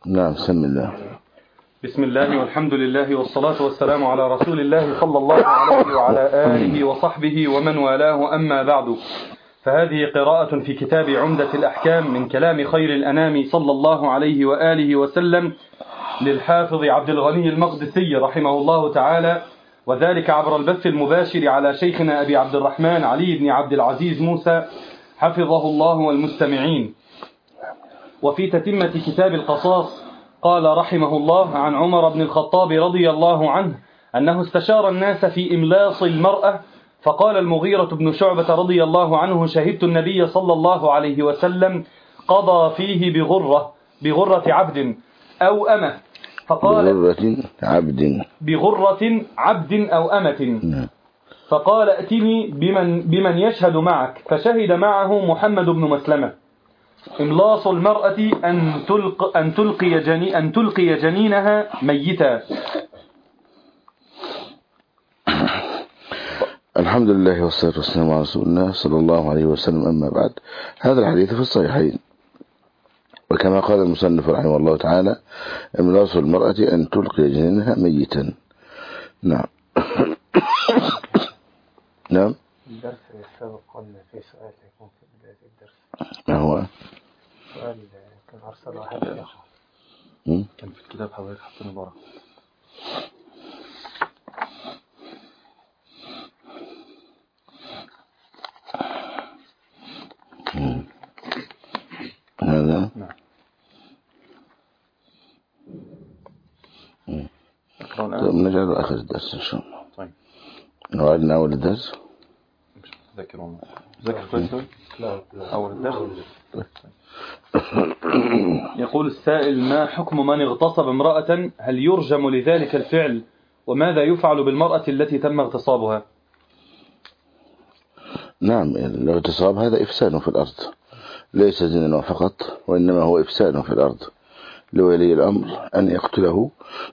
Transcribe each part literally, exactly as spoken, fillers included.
نعم. بسم الله. بسم الله والحمد لله والصلاة والسلام على رسول الله صلى الله عليه وعلى آله وصحبه ومن والاه، أما بعد، فهذه قراءة في كتاب عمدة الأحكام من كلام خير الأنام صلى الله عليه وآله وسلم للحافظ عبد الغني المقدسي رحمه الله تعالى، وذلك عبر البث المباشر على شيخنا أبي عبد الرحمن علي بن عبد العزيز موسى حفظه الله والمستمعين. وفي تتمة كتاب القصاص قال رحمه الله عن عمر بن الخطاب رضي الله عنه أنه استشار الناس في إملاص المرأة، فقال المغيرة بن شعبة رضي الله عنه: شهدت النبي صلى الله عليه وسلم قضى فيه بغرة بغرة عبد أو أمة، فقال بغرة عبد بغرة عبد أو أمة، فقال ائتني بمن, بمن يشهد معك، فشهد معه محمد بن مسلمة. إملاص المرأة أن تلق أن تلقي جني أن تلقي جنينها ميتا. الحمد لله والصلاة والسلام على رسول الله صلى الله عليه وسلم، أما بعد. هذا الحديث في الصحيحين، وكما قال المصنف رحمه الله تعالى: إملاص المرأة أن تلقي جنينها ميتا. نعم. نعم. الدرس السابق قلنا في سؤال يكون في بداية الدرس. ما هو؟ سؤال كان أرسل واحد الأخ كان في الكتاب حضرتك حطيني برا. هذا نعم. طيب نجعله آخر الدرس إن شاء الله. طيب. نوعدنا أول الدرس. مش متذكر والله. ذكر كويس. لا أول الدرس. يقول السائل: ما حكم من اغتصب امرأة؟ هل يرجم لذلك الفعل؟ وماذا يفعل بالمرأة التي تم اغتصابها؟ نعم، الاغتصاب هذا إفساد في الأرض، ليس زنا فقط، وإنما هو إفساد في الأرض. لولي الأمر أن يقتله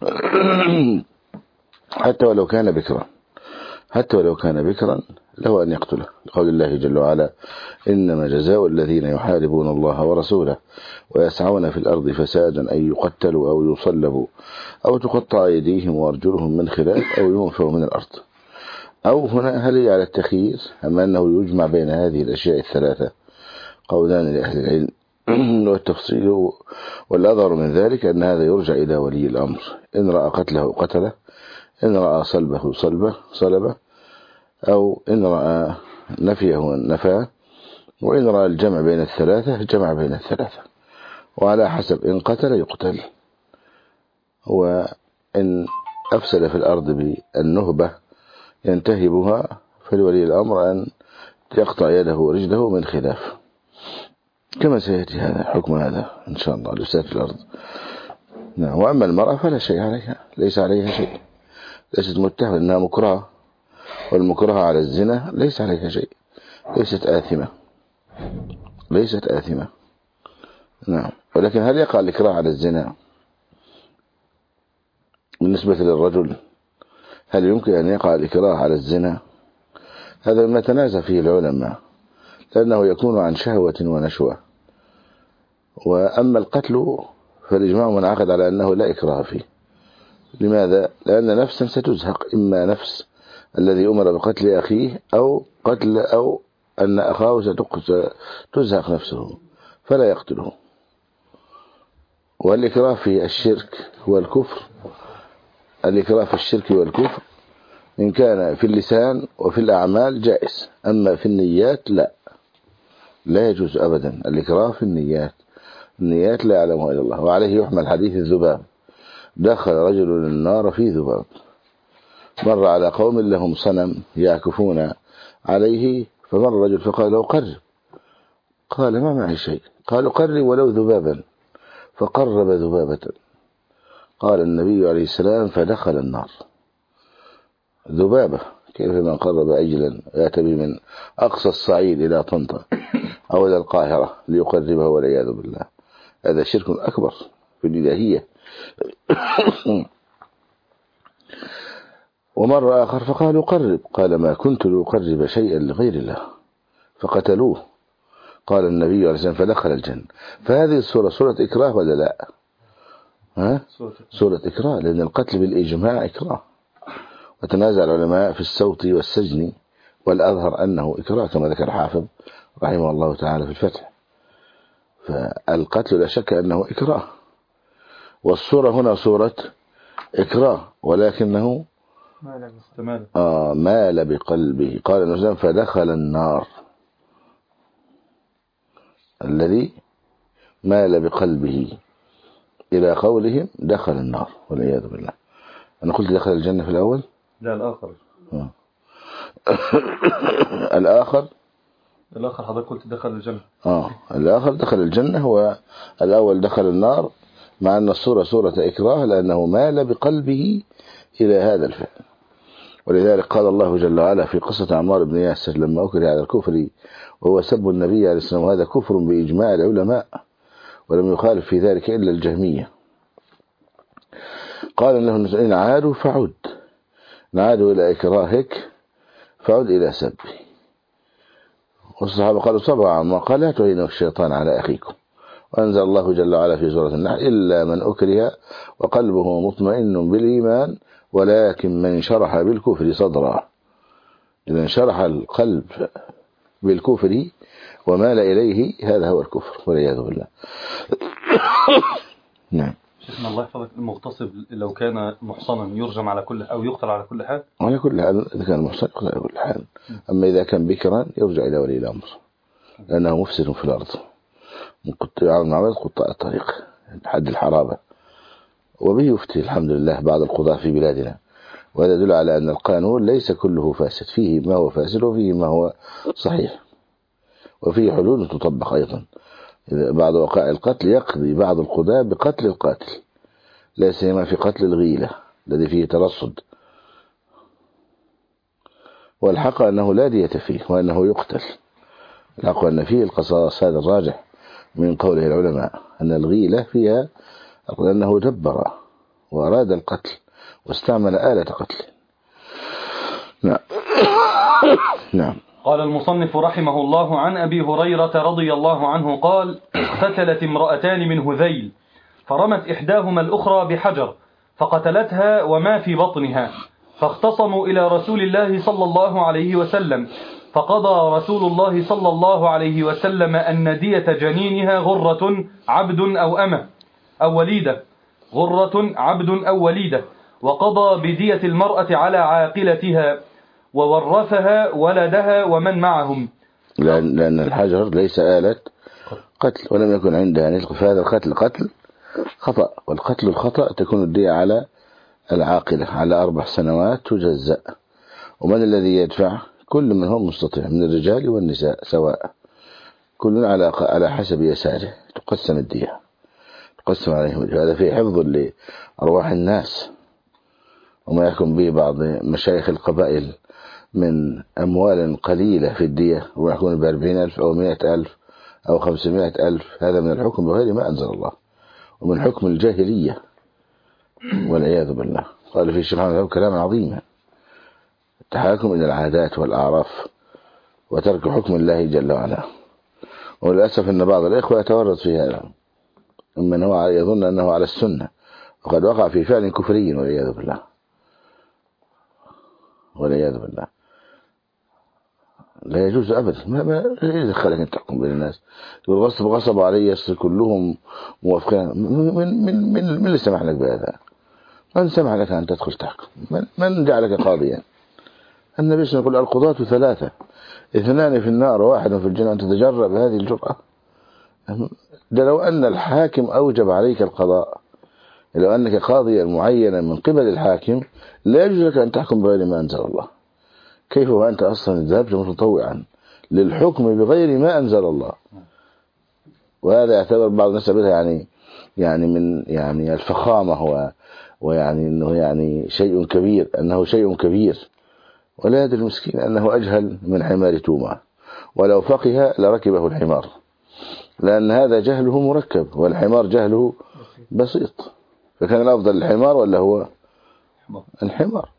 حتى ولو كان بكرا، حتى ولو كان بكرا له أن يقتله، لقول الله جل وعلا: إنما جزاء الذين يحاربون الله ورسوله ويسعون في الأرض فسادا أن يقتلوا أو يصلبوا أو تقطع أيديهم وأرجلهم من خلاف أو ينفوا من الأرض. أو هنا هل على التخيير أم أنه يجمع بين هذه الأشياء الثلاثة؟ قولان لأهل العلم والتفصيل، والأظهر من ذلك أن هذا يرجع إلى ولي الأمر، إن رأى قتله قتله، إن رأى صلبه صلبه صلبه، أو إن رأى نفيه نفاه، وإن رأى الجمع بين الثلاثة جمع بين الثلاثة، وعلى حسب، إن قتل يقتل، وإن أفسد في الأرض بالنهبة ينتهبها فلولي الأمر أن يقطع يده ورجله من خلاف، كما سيأتي هذا حكم هذا إن شاء الله لفساد في الأرض. نعم. وأما المرأة فلا شيء عليها، ليس عليها شيء، ليست متهمة، إنها مكرهة، والمكرهة على الزنا ليس عليها شيء، ليست آثمة، ليست آثمة. نعم. ولكن هل يقع الإكراه على الزنا بالنسبة للرجل؟ هل يمكن أن يقع الإكراه على الزنا؟ هذا مما تنازع فيه العلماء، لأنه يكون عن شهوة ونشوة. وأما القتل فالإجماع منعقد على أنه لا إكراه فيه. لماذا؟ لأن نفسا ستزهق، إما نفس الذي أمر بقتل أخيه، أو قتل أو أن أخاه ستزهق نفسه فلا يقتله. والإكراه في الشرك هو الكفر، الإكراه في الشرك والكفر إن كان في اللسان وفي الأعمال جائز، أما في النيات لا، لا يجوز أبدا الإكراه في النيات، النيات لا يعلمها إلا الله. وعليه يحمل حديث الذباب: دخل رجل النار في ذباب، مر على قوم لهم صنم يعكفون عليه، فمر الرجل فقال له: قرب. قال: ما معي شيء. قالوا: قرب ولو ذبابا. فقرب ذبابة. قال النبي عليه السلام: فدخل النار. ذبابة، كيف من قرب أجلا يأتي من أقصى الصعيد إلى طنطا أو إلى القاهرة ليقربه والعياذ بالله، هذا شرك أكبر في الإلهية. ومر آخر فقالوا: قرب. قال: ما كنت لأقرب شيئا لغير الله، فقتلوه. قال النبي عليه الصلاة والسلام: فدخل الجنة. فهذه السورة سورة إكراه ولا لا؟ ها؟ سورة إكراه، لأن القتل بالإجماع إكراه، وتنازع العلماء في السوط والسجن، والأظهر أنه إكراه كما ذكر الحافظ رحمه الله تعالى في الفتح. فالقتل لا شك أنه إكراه، والصورة هنا صورة إكراه، ولكنه آه مال بقلبه. قال النبي صلى الله عليه وسلم فدخل النار، الذي مال بقلبه إلى قولهم دخل النار والعياذ بالله. أنا قلت دخل الجنة في الأول، لا الآخر آه. الآخر الآخر حضرتك قلت دخل الجنة. آه الآخر دخل الجنة، والأول دخل النار، مع أن الصورة صورة إكراه لأنه مال بقلبه إلى هذا الفعل. ولذلك قال الله جل وعلا في قصة عمار بن ياسر لما أكره على الكفر وهو سب النبي عليه السلام، وهذا كفر بإجماع العلماء، ولم يخالف في ذلك إلا الجهمية. قال له إن عادوا فعد، عادوا إلى إكراهك فعد إلى سبه. والصحابة قالوا طبعا، ما قال لا تعينوا الشيطان على أخيكم. وأنزل الله جل وعلا في سورة النحل إلا من أكره وقلبه مطمئن بالإيمان ولكن من شرح بالكفر صدرا. إذا شرح القلب بالكفر ومال إليه هذا هو الكفر والعياذ بالله. نعم. شيخنا الله يحفظك، المغتصب لو كان محصنا يرجم على كل أو يقتل على كل حال؟ على كل حال، إذا كان محصن يقتل على كل حال. أما إذا كان بكرا يرجع إلى ولي الأمر، لأنه مفسد في الأرض، من قطاع المعبد قطاع الطريق حد الحرابة. وبه يفتي الحمد لله بعض القضاة في بلادنا، وهذا يدل على أن القانون ليس كله فاسد، فيه ما هو فاسد وفيه ما هو صحيح، وفيه حدود تطبق أيضا. بعض وقائع القتل يقضي بعض القضاة بقتل القاتل، لا سيما في قتل الغيلة الذي فيه ترصد، والحق أنه لا دية فيه وأنه يقتل. الحق أن فيه القصاص، هذا الراجح من قوله العلماء، أن الغيلة فيها أنه دبر وأراد القتل واستعمل آلة قتل. نعم. نعم. قال المصنف رحمه الله عن أبي هريرة رضي الله عنه قال: اقتتلت امرأتان من هذيل، فرمت إحداهما الأخرى بحجر فقتلتها وما في بطنها، فاختصموا إلى رسول الله صلى الله عليه وسلم، فقضى رسول الله صلى الله عليه وسلم أن دية جنينها غرة عبد أو أمة أو وليدة، غرة عبد أو وليدة، وقضى بدية المرأة على عاقلتها، وورثها ولدها ومن معهم، لأن, لأن الحجر ليس آلة قتل ولم يكن عندها نسخ، فهذا القتل قتل خطأ، والقتل الخطأ تكون الدية على العاقلة على أربع سنوات تجزأ. ومن الذي يدفع؟ كل من هم مستطيع من الرجال والنساء سواء، كل على على حسب يساره تقسم الدية، تقسم عليهم. هذا فيه حفظ لأرواح الناس، وما يحكم به بعض مشايخ القبائل من أموال قليلة في الدية ويحكم بأربعين ألف أو مئة ألف أو خمسمائة ألف، هذا من الحكم بغير ما أنزل الله، ومن حكم الجاهلية والعياذ بالله. قال في سبحانه كلاما عظيما: التحاكم إلى العادات والأعراف وترك حكم الله جل وعلا. وللأسف أن بعض الإخوة يتورط في هذا، من هو يظن أنه على السنة، وقد وقع في فعل كفري والعياذ بالله والعياذ بالله. لا يجوز أبدا، ما ما يدخلك أن تحكم بين الناس. يقول غصب غصب علي يصل كلهم موافقين، من من من من اللي سمح لك بهذا؟ من سمح لك أن تدخل تحكم؟ من من جعلك قاضيا؟ النبي صلى الله عليه وسلم يقول: القضاة ثلاثة، اثنان في النار وواحد في الجنة، أن تتجرب هذه الجرأة. ده لو أن الحاكم أوجب عليك القضاء، لو أنك قاضيا معينا من قبل الحاكم، لا يجوز لك أن تحكم بغير ما أنزل الله. كيف وأنت أصلا ذهبت متطوعا للحكم بغير ما أنزل الله؟ وهذا يعتبر بعض الناس يعني يعني من يعني الفخامة و ويعني أنه يعني شيء كبير، أنه شيء كبير. ولا يدري المسكين أنه أجهل من حمار توما، ولو فقه لركبه الحمار، لأن هذا جهله مركب والحمار جهله بسيط. فكان الأفضل الحمار ولا هو الحمار؟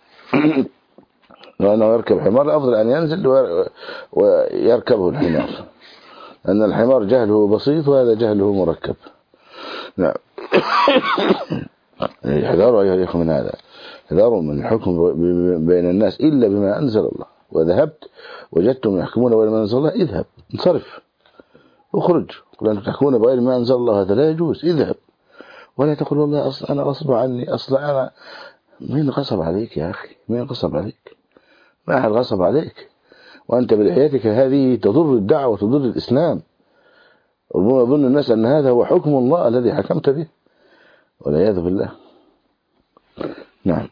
لأنه يركب حمار الأفضل أن ينزل ويركبه الحمار، أن الحمار جهله بسيط وهذا جهله مركب. نعم. احذروا أيها الإخوة من هذا، احذروا من الحكم بين الناس إلا بما أنزل الله. وذهبت وجدتم يحكمون بغير ما أنزل الله، اذهب انصرف اخرج. قل أنتم تحكمون بغير ما أنزل الله، هذا لا يجوز، اذهب. ولا تقول والله أصلا أنا غصب عني، أصلا أنا. مين غصب عليك يا أخي؟ مين غصب عليك؟ ما أحد غصب عليك، وأنت بلحيتك هذه تضر الدعوة وتضر الإسلام. ربما يظن الناس أن هذا هو حكم الله الذي حكمت به، والعياذ بالله. نعم.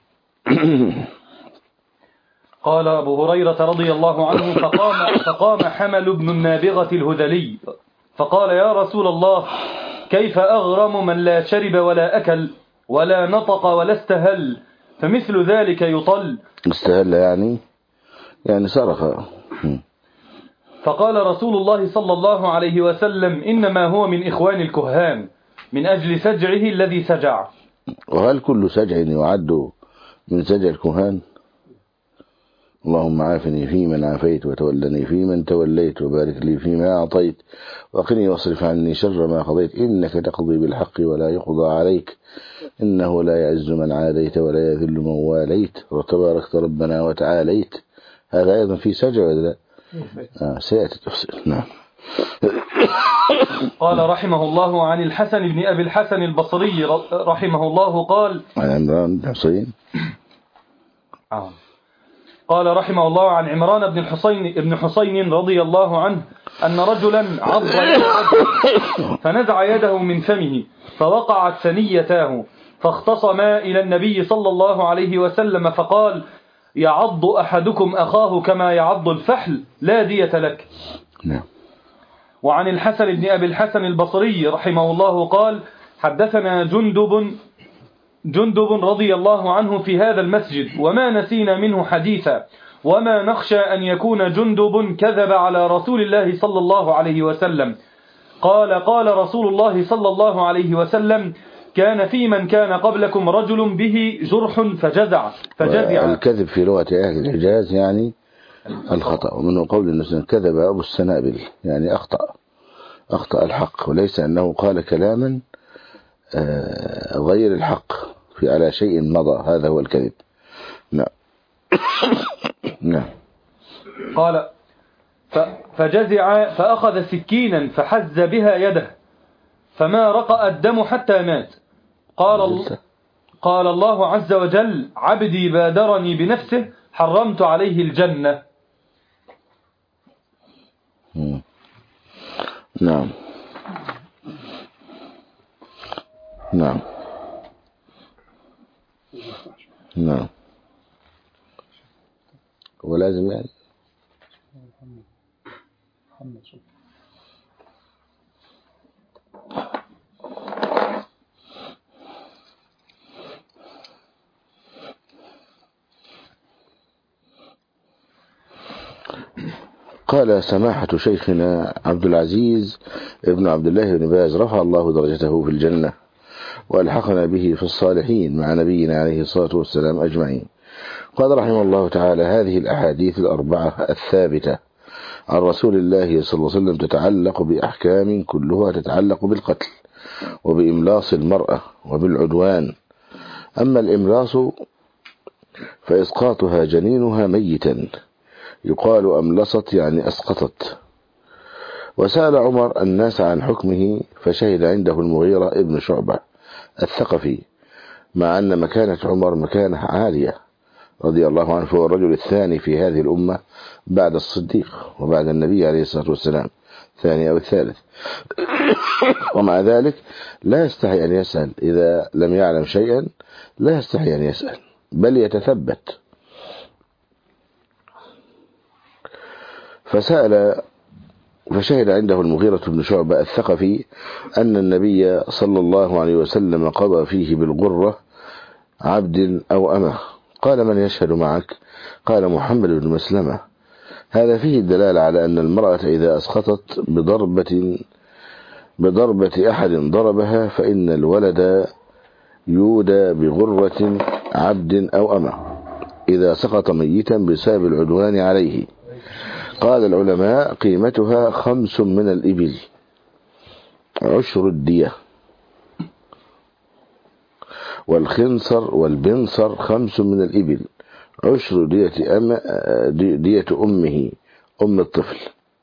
قال أبو هريرة رضي الله عنه: فقام, فقام حمل بن النابغة الهذلي فقال: يا رسول الله، كيف أغرم من لا شرب ولا أكل ولا نطق ولا استهل، فمثل ذلك يطل؟ استهل يعني يعني صرخ. فقال رسول الله صلى الله عليه وسلم: إنما هو من إخوان الكهان من أجل سجعه الذي سجع. وهل كل سجع يعد من سجع الكهان؟ اللهم عافني فيمن عافيت، وتولني فيمن توليت، وبارك لي فيما أعطيت، وقني واصرف عني شر ما قضيت، إنك تقضي بالحق ولا يقضى عليك، إنه لا يعز من عاديت ولا يذل من واليت، وتباركت ربنا وتعاليت. هذا أيضا في سجع ولا لا؟ آه سيأتي تفصيل. نعم. قال رحمه الله عن الحسن بن أبي الحسن البصري رحمه الله قال عن عمران بن حسين آه. قال رحمه الله عن عمران بن الحسين بن حسين رضي الله عنه أن رجلا عض يد رجل فنزع يده من فمه فوقعت ثنيتاه، فاختصما إلى النبي صلى الله عليه وسلم فقال: يعض أحدكم أخاه كما يعض الفحل، لا دية لك. نعم. وعن الحسن بن أبي الحسن البصري رحمه الله قال: حدثنا جندب جندب رضي الله عنه في هذا المسجد، وما نسينا منه حديثا، وما نخشى أن يكون جندب كذب على رسول الله صلى الله عليه وسلم. قال: قال رسول الله صلى الله عليه وسلم: كان في من كان قبلكم رجل به جرح فجزع فجزع. الكذب في لغة أهل الحجاز يعني الخطأ، ومنه قول النبي: كذب أبو السنابل، يعني أخطأ أخطأ الحق، وليس أنه قال كلاما غير الحق في على شيء مضى، هذا هو الكذب. نعم. نعم. قال: فجزع فأخذ سكينا فحز بها يده فما رقأ الدم حتى مات. قال قال الله عز وجل: عبدي بادرني بنفسه حرمت عليه الجنة. نعم. نعم. نعم. ولازم يعني قال سماحة شيخنا عبد العزيز ابن عبد الله بن باز رفع الله درجته في الجنة وألحقنا به في الصالحين مع نبينا عليه الصلاة والسلام أجمعين. قال رحمه الله تعالى: هذه الأحاديث الأربعة الثابتة عن رسول الله صلى الله عليه وسلم تتعلق بأحكام كلها تتعلق بالقتل وبإملاص المرأة وبالعدوان. أما الإملاص فإسقاطها جنينها ميتا، يقال أملصت يعني أسقطت. وسأل عمر الناس عن حكمه فشهد عنده المغيرة ابن شعبة الثقفي، مع أن مكانة عمر مكانة عالية رضي الله عنه، فهو الرجل الثاني في هذه الأمة بعد الصديق وبعد النبي عليه الصلاة والسلام، الثاني أو الثالث. ومع ذلك لا يستحي أن يسأل إذا لم يعلم شيئا، لا يستحي أن يسأل بل يتثبت. فسأل فشهد عنده المغيرة بن شعبة الثقفي أن النبي صلى الله عليه وسلم قضى فيه بالغرة عبد أو أمه. قال: من يشهد معك؟ قال: محمد بن مسلمة. هذا فيه الدلالة على أن المرأة إذا أسقطت بضربة بضربة أحد ضربها فإن الولد يودى بغرة عبد أو أمه إذا سقط ميتا بسبب العدوان عليه. قال العلماء: قيمتها خمس من الإبل، عشر الدية، والخنصر والبنصر خمس من الإبل، عشر دية, أم دية أمه أم الطفل.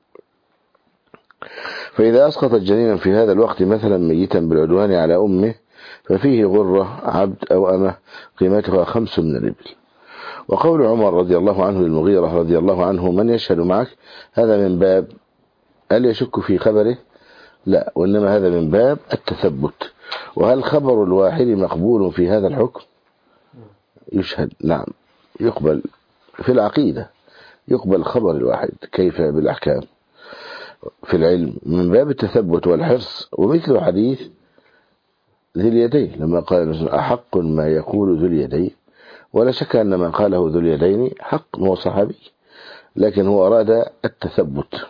فإذا أسقطت جنينا في هذا الوقت مثلا ميتا بالعدوان على أمه ففيه غرة عبد أو أمه قيمتها خمس من الإبل. وقول عمر رضي الله عنه للمغيرة رضي الله عنه من يشهد معك، هذا من باب هل يشك في خبره؟ لا، وإنما هذا من باب التثبت. وهل خبر الواحد مقبول في هذا الحكم؟ يشهد، نعم يقبل في العقيدة، يقبل خبر الواحد. كيف بالأحكام في العلم؟ من باب التثبت والحرص. ومثل حديث ذي اليدين لما قال أحق ما يقول ذو اليدين، ولا شك أن ما قاله ذو اليدين حق، هو صحابي لكن هو أراد التثبت،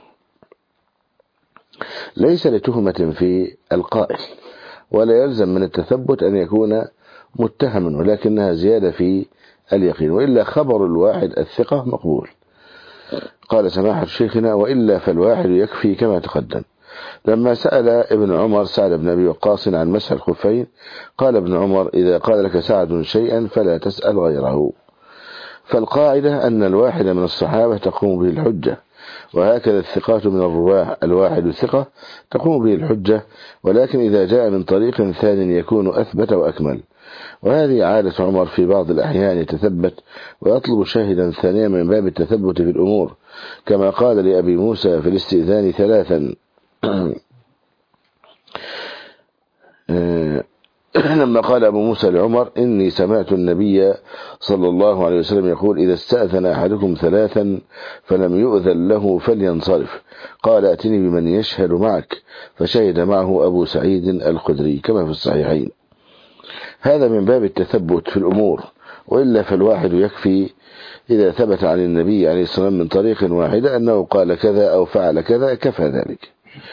ليس لتهمة في القائل، ولا يلزم من التثبت أن يكون متهم، ولكنها زيادة في اليقين، وإلا خبر الواحد الثقة مقبول. قال سماحة شيخنا وإلا فالواحد يكفي كما تقدم. لما سأل ابن عمر سعد بن أبي وقاص عن مسح الخفين قال ابن عمر إذا قال لك سعد شيئا فلا تسأل غيره. فالقاعدة أن الواحد من الصحابة تقوم به الحجة، وهكذا الثقات من الرواه الواحد ثقة تقوم به الحجة، ولكن إذا جاء من طريق ثان يكون أثبت وأكمل. وهذه عادة عمر في بعض الأحيان يتثبت ويطلب شاهدا ثانيا من باب التثبت في الأمور، كما قال لأبي موسى في الاستئذان ثلاثا لما قال أبو موسى لعمر إني سمعت النبي صلى الله عليه وسلم يقول إذا استأذن أحدكم ثلاثا فلم يؤذن له فلينصرف، قال أتني بمن يشهد معك، فشهد معه أبو سعيد الخدري كما في الصحيحين. هذا من باب التثبت في الأمور، وإلا فالواحد يكفي إذا ثبت عن النبي عليه الصلاة والسلام من طريق واحد أنه قال كذا أو فعل كذا كفى ذلك.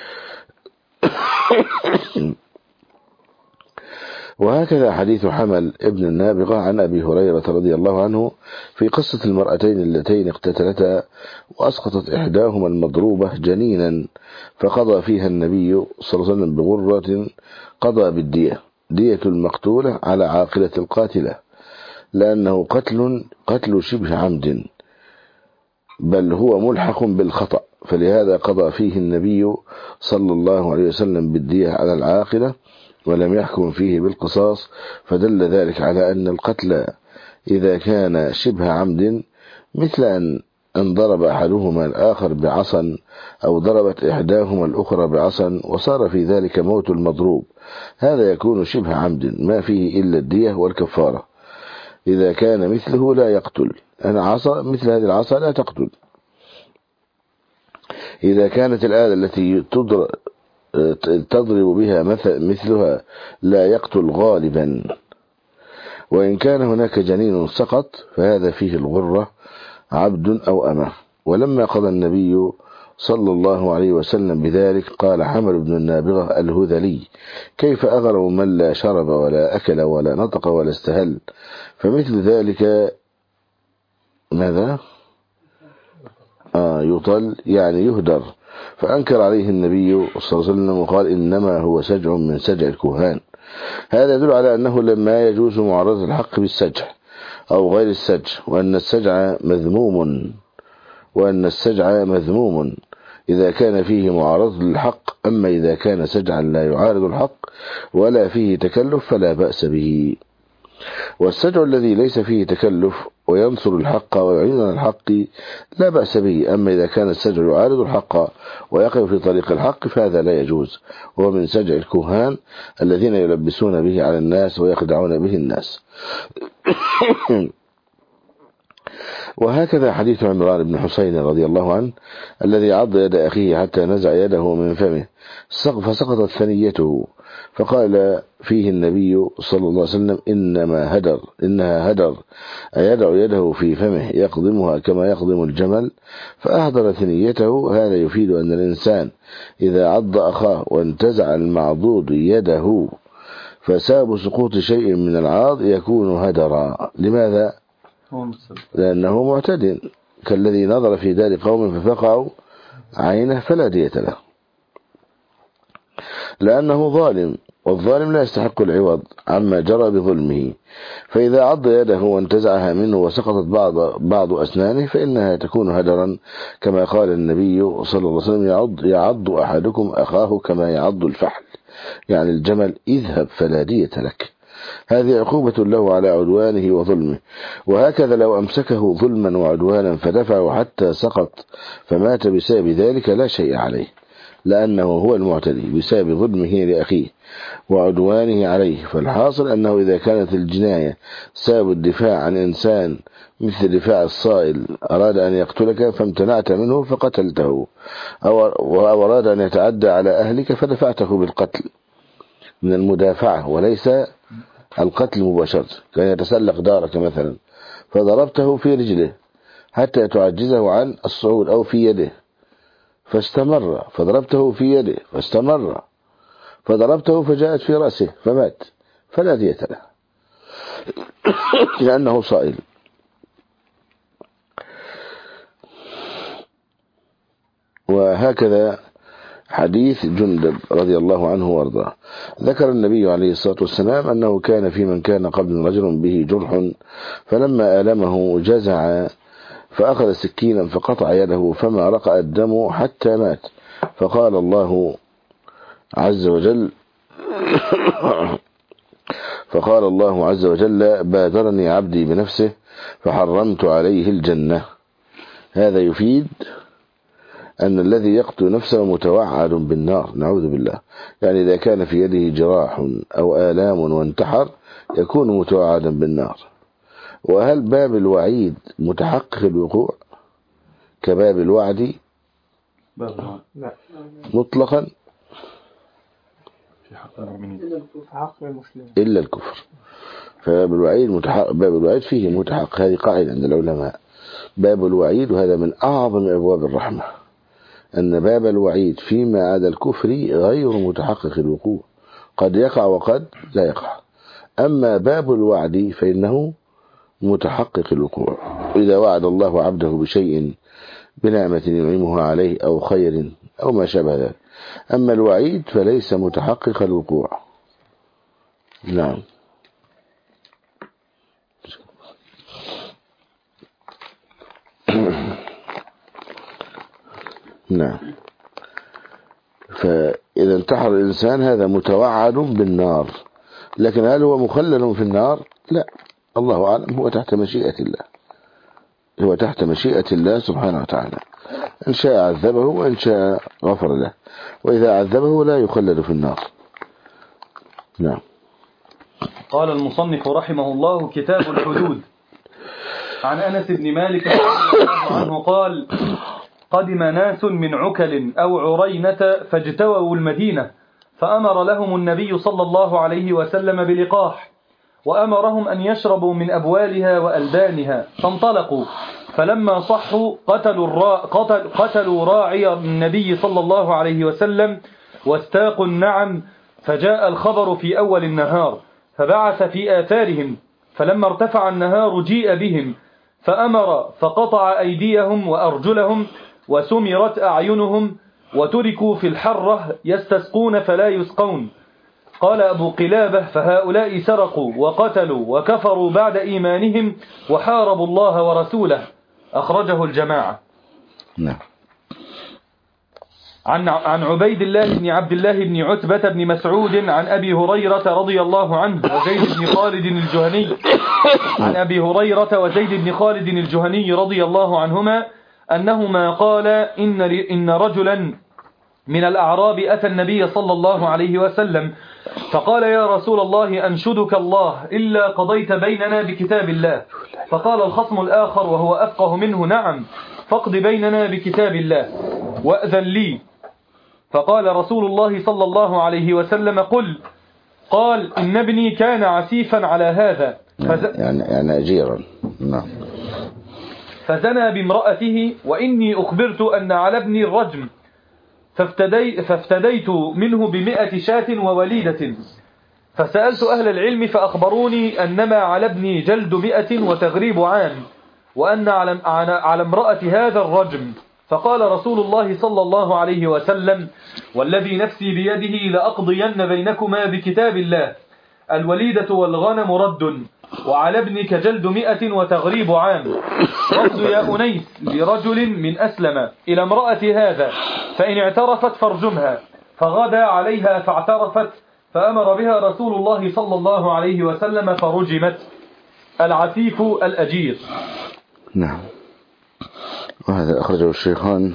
وهكذا حديث حمل ابن النابغة عن أبي هريرة رضي الله عنه في قصة المرأتين اللتين اقتتلتا وأسقطت إحداهما المضروبة جنينا، فقضى فيها النبي صلى الله عليه وسلم بغرة، قضى بالدية، دية المقتولة على عاقلة القاتلة، لأنه قتل قتل شبه عمد بل هو ملحق بالخطأ، فلهذا قضى فيه النبي صلى الله عليه وسلم بالدية على العاقلة ولم يحكم فيه بالقصاص، فدل ذلك على أن القتل إذا كان شبه عمد مثل أن أن ضرب أحدهما الآخر بعصا أو ضربت إحداهما الأخرى بعصا وصار في ذلك موت المضروب، هذا يكون شبه عمد ما فيه إلا الدية والكفارة. إذا كان مثله لا يقتل، أنا عصا مثل هذه العصا لا تقتل. إذا كانت الآلة التي تضرب بها مثلها لا يقتل غالبا، وإن كان هناك جنين سقط فهذا فيه الغرة عبد أو أمه. ولما قضى النبي صلى الله عليه وسلم بذلك قال حمل بن النابغة الهذلي كيف أغرم من لا شرب ولا أكل ولا نطق ولا استهل، فمثل ذلك ماذا آه يطل يعني يهدر. فأنكر عليه النبي صلى الله عليه وسلم وقال إنما هو سجع من سجع الكهان. هذا يدل على أنه لما يجوز معارضة الحق بالسجع أو غير السجع، وأن السجع مذموم وأن السجع مذموم إذا كان فيه معارضة للحق. أما إذا كان سجعا لا يعارض الحق ولا فيه تكلف فلا بأس به. والسجع الذي ليس فيه تكلف وينصر الحق ويعين على الحق لا بأس به. أما إذا كان السجع يعارض الحق ويقف في طريق الحق فهذا لا يجوز، وهو من سجع الكهان الذين يلبسون به على الناس ويخدعون به الناس. وهكذا حديث عمران بن حسين رضي الله عنه الذي عض يد أخيه حتى نزع يده من فمه فسقطت ثنيته، فقال فيه النبي صلى الله عليه وسلم إنما هدر إنها هدر، أيدع يده في فمه يقضمها كما يقضم الجمل، فأهدر ثنيته. هذا يفيد أن الإنسان إذا عض أخاه وانتزع المعضوض يده فساب سقوط شيء من العاض يكون هدرا. لماذا؟ لأنه معتد كالذي نظر في دار قوم ففقعوا عينه فلا دية له، لأنه ظالم والظالم لا يستحق العوض عما جرى بظلمه، فإذا عض يده وانتزعها منه وسقطت بعض بعض أسنانه فإنها تكون هدرا، كما قال النبي صلى الله عليه وسلم: يعض, يعض أحدكم أخاه كما يعض الفحل، يعني الجمل: اذهب فلا دية لك. هذه عقوبة له على عدوانه وظلمه. وهكذا لو أمسكه ظلما وعدوانا فدفعه حتى سقط فمات بسبب ذلك لا شيء عليه، لأنه هو المعتدي بسبب ظلمه لأخيه وعدوانه عليه. فالحاصل أنه إذا كانت الجناية سبب الدفاع عن إنسان مثل دفاع الصائل أراد أن يقتلك فامتنعت منه فقتلته، أو أراد أن يتعدى على أهلك فدفعته بالقتل من المدافعة وليس القتل مباشرة. كان يتسلق دارك مثلا فضربته في رجله حتى تعجزه عن الصعود، أو في يده فاستمر، فضربته في يده فاستمر، فضربته فجاءت في رأسه فمات، فلا دية له لأنه صائل. وهكذا حديث جندب رضي الله عنه وارضاه، ذكر النبي عليه الصلاة والسلام أنه كان في من كان قبل رجل به جرح، فلما آلمه جزع فأخذ سكينا فقطع يده فما رقع الدم حتى مات، فقال الله عز وجل فقال الله عز وجل: بادرني عبدي بنفسه فحرمت عليه الجنة. هذا يفيد أن الذي يقتل نفسه متوعد بالنار، نعوذ بالله. يعني إذا كان في يده جراح أو آلام وانتحر يكون متوعدا بالنار. وهل باب الوعيد متحقق الوقوع كباب الوعد مطلقا؟ في حق المؤمنين إلا الكفر. فباب الوعيد متحقق، باب الوعيد فيه متحقق، هذه قاعدة عند العلماء. باب الوعيد، وهذا من أعظم أبواب الرحمة، أن باب الوعيد فيما عدا الكفر غير متحقق الوقوع، قد يقع وقد لا يقع. أما باب الوعد فإنه متحقق الوقوع، إذا وعد الله عبده بشيء بنعمة ينعمها عليه أو خير أو ما شابه ذلك. أما الوعيد فليس متحقق الوقوع. نعم. نعم. فإذا انتحر الإنسان هذا متوعد بالنار، لكن هل هو مخلل في النار؟ لا، الله أعلم. هو تحت مشيئة الله، هو تحت مشيئة الله سبحانه وتعالى، إن شاء عذبه وإن شاء غفر له، وإذا عذبه لا يخلد في النار. نعم. قال المصنف رحمه الله: كتاب الحدود. عن أنس بن مالك رضي الله عنه قال: قدم ناس من عكل أو عرينة فاجتووا المدينة، فأمر لهم النبي صلى الله عليه وسلم بلقاح، وأمرهم أن يشربوا من أبوالها وألبانها، فانطلقوا، فلما صحوا قتلوا, الرا... قتل... قتلوا راعي النبي صلى الله عليه وسلم واستاقوا النعم، فجاء الخبر في أول النهار فبعث في آثارهم، فلما ارتفع النهار جيء بهم فأمر فقطع أيديهم وأرجلهم وسمرت أعينهم وتركوا في الحرة يستسقون فلا يسقون. قال أبو قلابة: فهؤلاء سرقوا وقتلوا وكفروا بعد إيمانهم وحاربوا الله ورسوله. أخرجه الجماعة. نعم. عن عن عبيد الله بن عبد الله بن عتبة بن مسعود عن أبي هريرة رضي الله عنه وزيد بن خالد الجهني عن أبي هريرة وزيد بن خالد الجهني رضي الله عنهما أنهما قال: إن إن رجلا من الأعراب أتى النبي صلى الله عليه وسلم فقال: يا رسول الله أنشدك الله إلا قضيت بيننا بكتاب الله. فقال الخصم الآخر وهو أفقه منه: نعم، فاقض بيننا بكتاب الله وأذن لي. فقال رسول الله صلى الله عليه وسلم: قل. قال: إن ابني كان عسيفا على هذا فز... يعني, يعني أجيرا. نعم. فزنى بامرأته، وإني أخبرت أن على ابني الرجم، فافتدي فافتديت منه بمئة شاة ووليدة، فسألت أهل العلم فأخبروني أنما على ابني جلد مئة وتغريب عام، وأن على, على امرأة هذا الرجم. فقال رسول الله صلى الله عليه وسلم: والذي نفسي بيده لأقضين بينكما بكتاب الله، الوليدة والغنم رد، وعلى ابنك جلد مئة وتغريب عام. رد يا أنيس لرجل من أسلم إلى امرأة هذا، فإن اعترفت فارجمها. فغدا عليها فاعترفت، فأمر بها رسول الله صلى الله عليه وسلم فرجمت. العفيف الأجير. نعم. وهذا أخرجه الشيخان.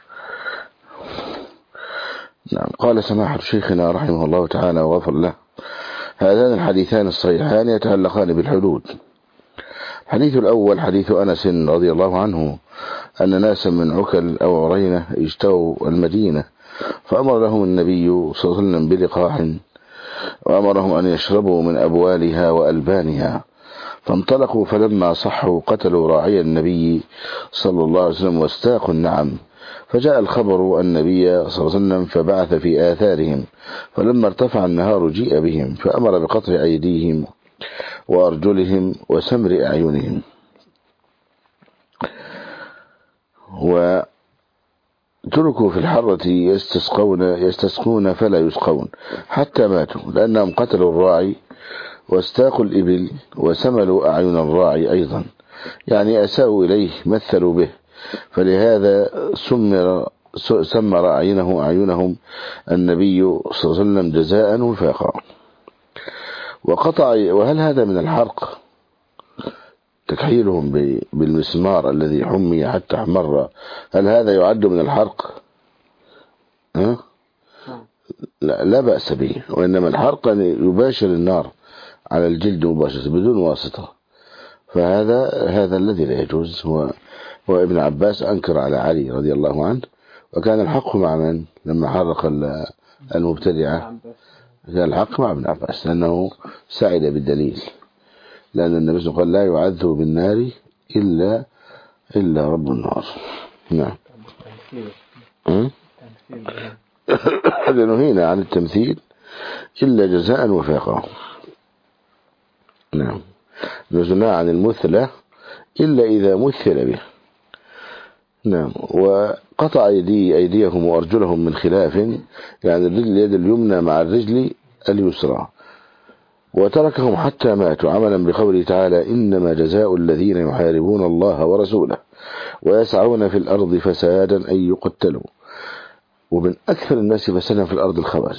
نعم. قال سماحة شيخنا رحمه الله تعالى وغفر له: هذان الحديثان الصحيحان يتعلقان بالحدود. الحديث الأول حديث أنس رضي الله عنه أن ناسا من عكل أو عرينة اجتووا المدينة، فأمر لهم النبي صلى الله عليه وسلم بلقاح، وأمرهم أن يشربوا من أبوالها وألبانها، فانطلقوا، فلما صحوا قتلوا راعي النبي صلى الله عليه وسلم واستاقوا النعم. فجاء الخبر النبي صلى الله عليه وسلم فبعث في آثارهم، فلما ارتفع النهار جيء بهم، فأمر بقطع أيديهم وأرجلهم وسمر أعينهم، وتركوا في الحرة يستسقون, يستسقون فلا يسقون حتى ماتوا، لأنهم قتلوا الراعي واستاقوا الإبل وسملوا أعين الراعي أيضا، يعني أساءوا إليه، مثلوا به، فلهذا سمر سمر أعينه أعينهم النبي صلى الله عليه وسلم جزاء وفاقا. وقطع. وهل هذا من الحرق؟ تكحيلهم بالمسمار الذي حمي حتى احمر، هل هذا يعد من الحرق؟ ها؟ لا, لا بأس به، وإنما الحرق أن يباشر النار على الجلد مباشرة بدون واسطة، فهذا هذا الذي لا يجوز. هو وابن عباس أنكر على علي رضي الله عنه، وكان الحق مع من لما حرق المبتدعة؟ كان الحق مع ابن عباس، لأنه سعد بالدليل، لأن النبي صلى الله عليه وسلم قال: لا يعذب بالنار إلا إلا رب النار. نعم. نهينا عن التمثيل إلا جزاء وفاقا. نعم. نزلنا عن المثلة إلا إذا مثل به. نعم. وقطع أيدي أيديهم وأرجلهم من خلاف، يعني الرجل اليد اليمنى مع الرجل اليسرى، وتركهم حتى ماتوا، عملا بقوله تعالى: إنما جزاء الذين يحاربون الله ورسوله ويسعون في الأرض فسادا أن يقتلوا. ومن أكثر الناس فسادا في الأرض الخوارج،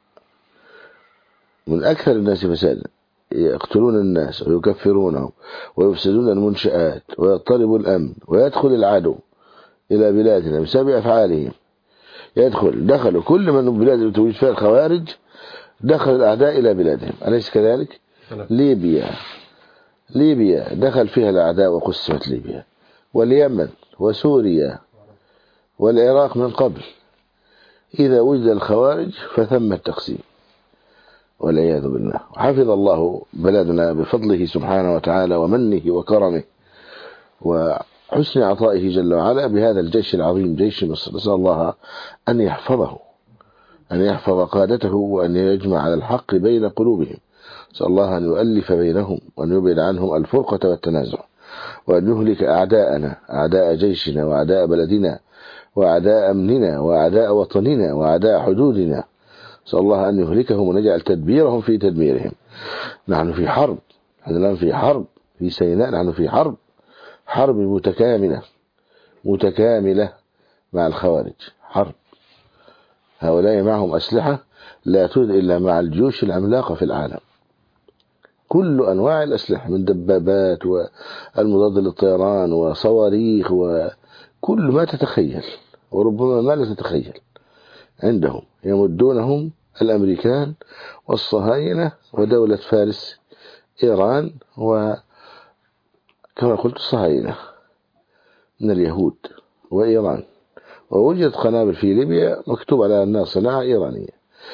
من أكثر الناس فسادا، يقتلون الناس ويكفرونهم ويفسدون المنشآت ويضطرب الأمن، ويدخل العدو إلى بلادنا بسبب أفعالهم. يدخل دخلوا كل من بلاد توجد فيها الخوارج، دخل الأعداء إلى بلادهم، أليس كذلك؟ ليبيا ليبيا دخل فيها الأعداء وقسمت ليبيا، واليمن وسوريا والعراق من قبل. إذا وجد الخوارج فثم التقسيم والعياذ بالله. وحفظ الله بلادنا بفضله سبحانه وتعالى ومنه وكرمه وحسن عطائه جل وعلا بهذا الجيش العظيم، جيش مصر. نسأل الله أن يحفظه، أن يحفظ قادته، وأن يجمع على الحق بين قلوبهم. نسأل الله أن يؤلف بينهم، وأن يبعد عنهم الفرقة والتنازع، وأن يهلك أعداءنا، أعداء جيشنا وأعداء بلدنا وأعداء أمننا وأعداء وطننا وأعداء حدودنا. نسأل الله أن يهلكهم ونجعل تدبيرهم في تدميرهم. نحن في حرب، نحن الآن في حرب في سيناء، نحن في حرب حرب متكاملة متكاملة مع الخوارج، حرب. هؤلاء معهم أسلحة لا توجد إلا مع الجيوش العملاقة في العالم، كل أنواع الأسلحة، من دبابات والمضاد للطيران وصواريخ وكل ما تتخيل وربما ما لا تتخيل عندهم. يمدونهم الأمريكان والصهاينة ودولة فارس إيران، وكما قلت الصهاينة من اليهود وإيران. ووجدت قنابل في ليبيا مكتوب على أنها صناعة إيرانية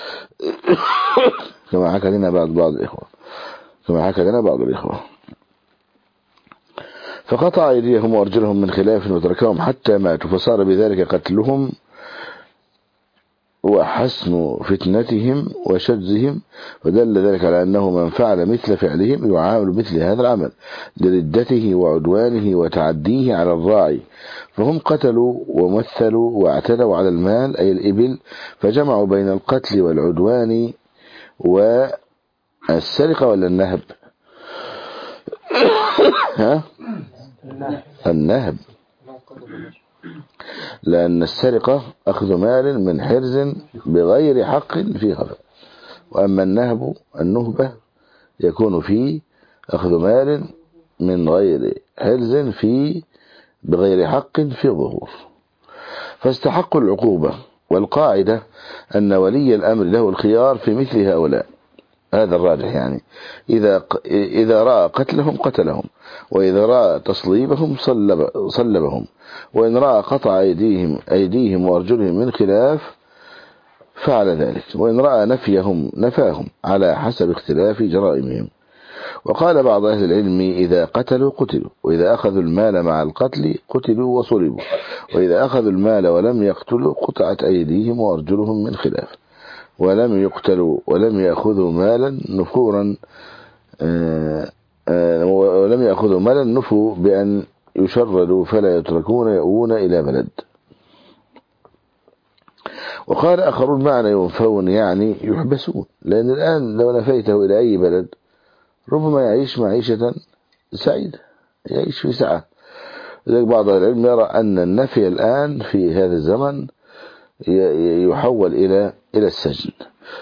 كما حكى لنا بعض بعض الإخوة كما حكى لنا بعض الإخوة فقطع أيديهم وأرجلهم من خلاف وتركهم حتى ماتوا، فصار بذلك قتلهم وحسم فتنتهم وشجزهم، فدل ذلك على أنه من فعل مثل فعلهم يعامل مثل هذا العمل لردته وعدوانه وتعديه على الراعي. فهم قتلوا ومثلوا واعتدوا على المال أي الإبل، فجمعوا بين القتل والعدوان والسرقة ولا النهب؟ ها؟ النهب، لأن السرقة أخذ مال من حرز بغير حق في خفاء، وأما النهب النهبة يكون فيه أخذ مال من غير حرز في بغير حق في ظهور، فاستحقوا العقوبة. والقاعدة أن ولي الأمر له الخيار في مثل هؤلاء، هذا الراجح يعني، إذا إذا رأى قتلهم قتلهم، وإذا رأى تصليبهم صلب صلبهم، وإن رأى قطع أيديهم أيديهم وأرجلهم من خلاف فعل ذلك، وإن رأى نفيهم نفاهم على حسب اختلاف جرائمهم. وقال بعض أهل العلم إذا قتلوا قتلوا، وإذا أخذوا المال مع القتل قتلوا وصلبوا، وإذا أخذوا المال ولم يقتلوا قطعت أيديهم وأرجلهم من خلاف، ولم يقتلوا ولم يأخذوا مالا نفورا آآ آآ ولم يأخذوا مالا نفوا بأن يشردوا فلا يتركون يؤون إلى بلد. وقال آخرون معنى ينفون يعني يحبسون، لأن الآن لو نفيته إلى أي بلد ربما يعيش معيشة سعيدة، يعيش في سعة. لذلك بعض العلم يرى أن النفي الآن في هذا الزمن يحول إلى إلى السجن.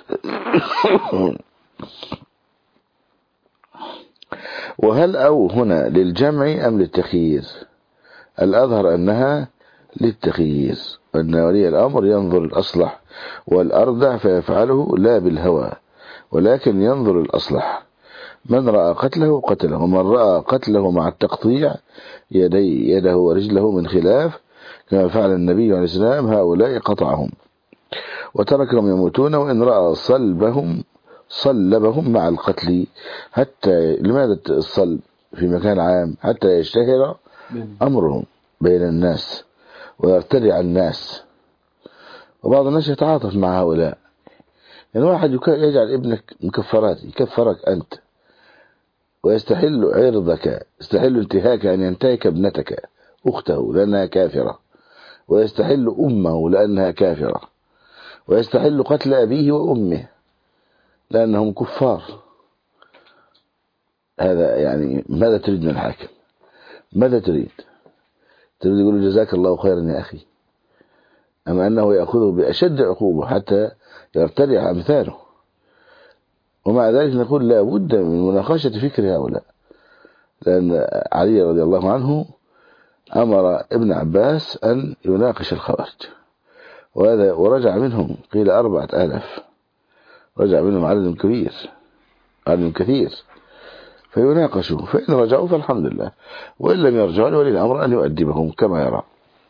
وهل أو هنا للجمع أم للتخيير؟ الأظهر أنها للتخيير، أن ولي الأمر ينظر الأصلح والأردع فيفعله لا بالهوى، ولكن ينظر الأصلح. من رأى قتله قتله، ومن رأى قتله مع التقطيع يدي يده ورجله من خلاف كما فعل النبي عليه السلام هؤلاء قطعهم وتركهم يموتون، وإن رأى صلبهم صلبهم مع القتل. حتى لماذا الصلب في مكان عام؟ حتى يشتهر أمرهم بين الناس ويرتدع الناس، وبعض الناس يتعاطف مع هؤلاء. يعني واحد يجعل ابنك مكفرات، يكفرك أنت، ويستحل عرضك، يستحل انتهاك أن ينتهك ابنتك أخته لأنها كافرة، ويستحل أمه لأنها كافرة، ويستحل قتل أبيه وأمه لأنهم كفار. هذا يعني ماذا تريد من الحاكم؟ ماذا تريد؟ تريد يقول جزاك الله خيرا يا أخي، أما أنه يأخذه بأشد عقوبة حتى يرتدع أمثاله. ومع ذلك نقول لا بد من مناقشة فكر هؤلاء، لأن علي رضي الله عنه أمر ابن عباس أن يناقش الخوارج، وهذا ورجع منهم قيل أربعة آلاف، رجع منهم عدد كبير عدد كثير، فيناقشوا، فإن رجعوا فالحمد لله، وإن لم يرجعوا لولي الأمر أن يؤدبهم كما يرى.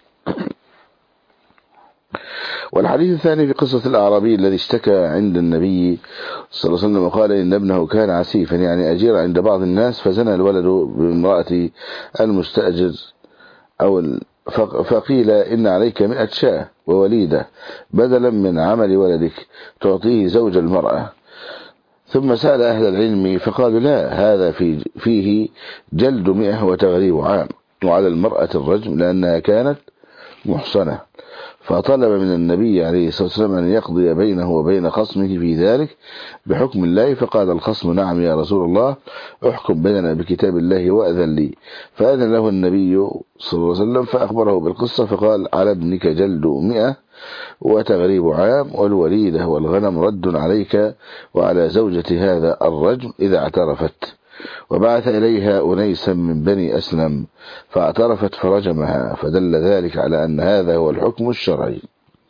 والحديث الثاني في قصة الأعرابي الذي اشتكى عند النبي صلى الله عليه وسلم وقال إن ابنه كان عسيفا، يعني أجير عند بعض الناس، فزنى الولد بامرأة المستأجر أو فقيل إن عليك مئة شاة ووليدة بدلا من عمل ولدك تعطيه زوج المرأة. ثم سأل أهل العلم فقالوا لا، هذا في فيه جلد مئة وتغريب عام، وعلى المرأة الرجم لأنها كانت محصنة. فطلب من النبي عليه الصلاة والسلام أن يقضي بينه وبين خصمه في ذلك بحكم الله، فقال الخصم نعم يا رسول الله، احكم بيننا بكتاب الله وأذن لي. فأذن له النبي صلى الله عليه وسلم فأخبره بالقصة، فقال على ابنك جلد مئة وتغريب عام، والوليدة والغنم رد عليك، وعلى زوجة هذا الرجم إذا اعترفت. وبعث إليها أنيسا من بني أسلم فاعترفت فرجمها، فدل ذلك على أن هذا هو الحكم الشرعي.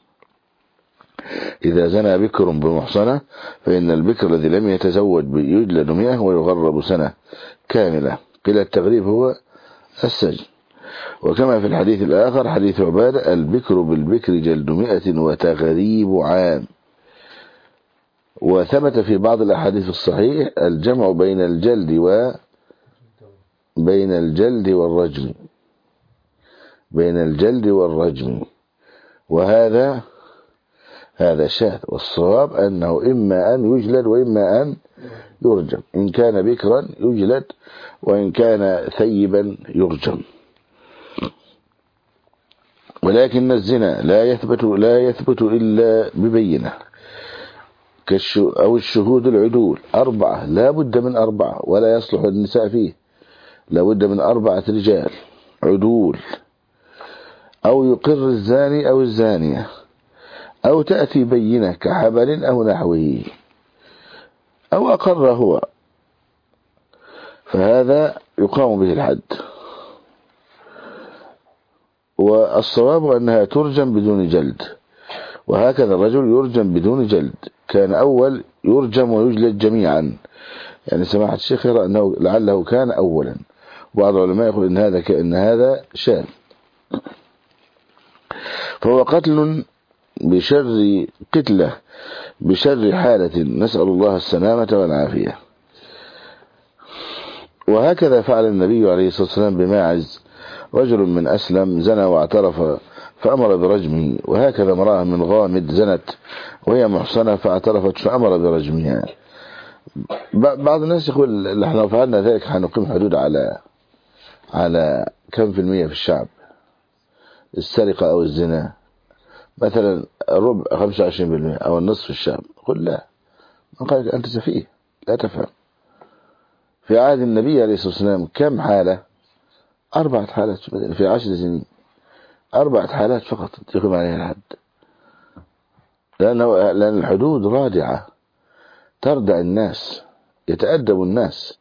إذا زنى بكر بمحصنة فإن البكر الذي لم يتزوج يجلد مئة ويغرب سنة كاملة. قيل التغريب هو السجن. وكما في الحديث الآخر حديث عبادة البكر بالبكر جلد مئة وتغريب عام. وثبت في بعض الأحاديث الصحيح الجمع بين الجلد و بين الجلد والرجم بين الجلد والرجم وهذا هذا شاذ. والصواب أنه إما أن يجلد وإما أن يرجم. إن كان بكرا يجلد، وإن كان ثيبا يرجم. ولكن الزنا لا يثبت لا يثبت إلا ببينة، أو الشهود العدول أربعة، لا بد من أربعة، ولا يصلح النساء فيه، لا بد من أربعة رجال عدول، أو يقر الزاني أو الزانية، أو تأتي بينة كحبل أو نحوه، أو أقر هو، فهذا يقام به الحد. والصواب أنها ترجم بدون جلد، وهكذا الرجل يرجم بدون جلد. كان أول يرجم ويجلد جميعا، يعني سماحة الشيخ يرى أنه لعله كان أولا، بعض العلماء يقول إن هذا كأن هذا شاذ. فهو قتل بشر قتله بشر حالة، نسأل الله السلامة والعافية. وهكذا فعل النبي عليه الصلاة والسلام بماعز، رجل من أسلم زنى واعترف فأمر برجمه، وهكذا امرأة من غامد زنت وهي محصنة فاعترفت فأمر برجمها. بعض الناس يقول نحن لو فعلنا ذلك حنقيم حدود على على كم في المية في الشعب، السرقة أو الزنا مثلا ربع خمسة وعشرين بالمئة أو النصف في الشعب. قل لا، من قال أنت سفيه لا تفهم. في عهد النبي عليه الصلاة والسلام كم حالة؟ أربعة حالات في عشر سنين، أربعة حالات فقط يقيم عليها الحد، لأنه لأن الحدود رادعة تردع الناس، يتأدب الناس.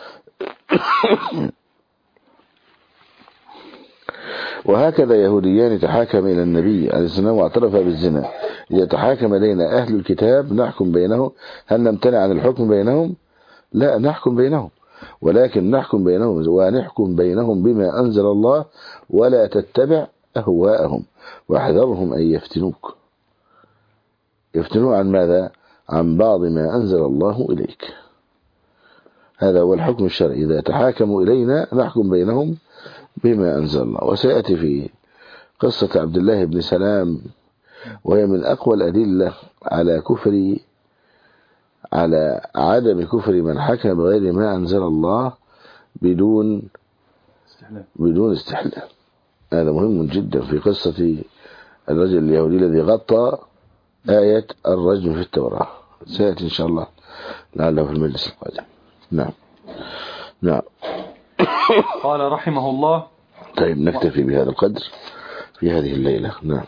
وهكذا يهوديان تحاكم إلى النبي عليه الصلاة والسلام واعترف بالزنا، إذا تحاكم إلينا أهل الكتاب نحكم بينهم. هل نمتنع عن الحكم بينهم؟ لا، نحكم بينهم، ولكن نحكم بينهم ونحكم بينهم بما أنزل الله، ولا تتبع أهواءهم، واحذرهم أن يفتنوك. يفتنوا عن ماذا؟ عن بعض ما أنزل الله إليك. هذا هو الحكم الشرعي، إذا تحاكموا إلينا نحكم بينهم بما أنزل الله. وسيأتي في قصة عبد الله بن سلام، وهي من أقوى الأدلة على كفر على عدم كفر من حكم بغير ما أنزل الله بدون استحلال. بدون استحلال. هذا مهم جدا في قصة الرجل اليهودي الذي غطى آية الرجم في التوراة. سيأتي إن شاء الله لعله في المجلس القادم. نعم نعم. قال رحمه الله. طيب نكتفي بهذا القدر في هذه الليلة. نعم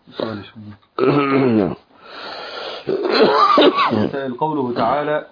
نعم. قوله تعالى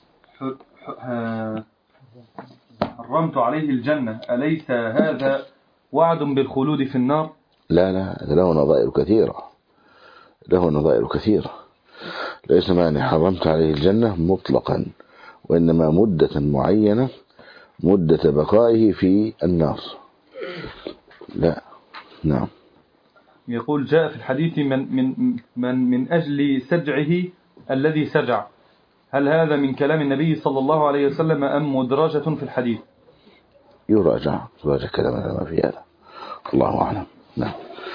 حرمت عليه الجنة، أليس هذا وعد بالخلود في النار؟ لا لا، له نظائر كثيرة، له نظائر كثيرة. ليس معنى حرمت عليه الجنة مطلقا، وإنما مدة معينة، مدة بقائه في النار. لا. نعم. يقول جاء في الحديث من من من من أجل سجعه الذي سجع، هل هذا من كلام النبي صلى الله عليه وسلم أم مدرجة في الحديث؟ يراجع يراجع كلامنا ما في هذا، الله أعلم. نعم.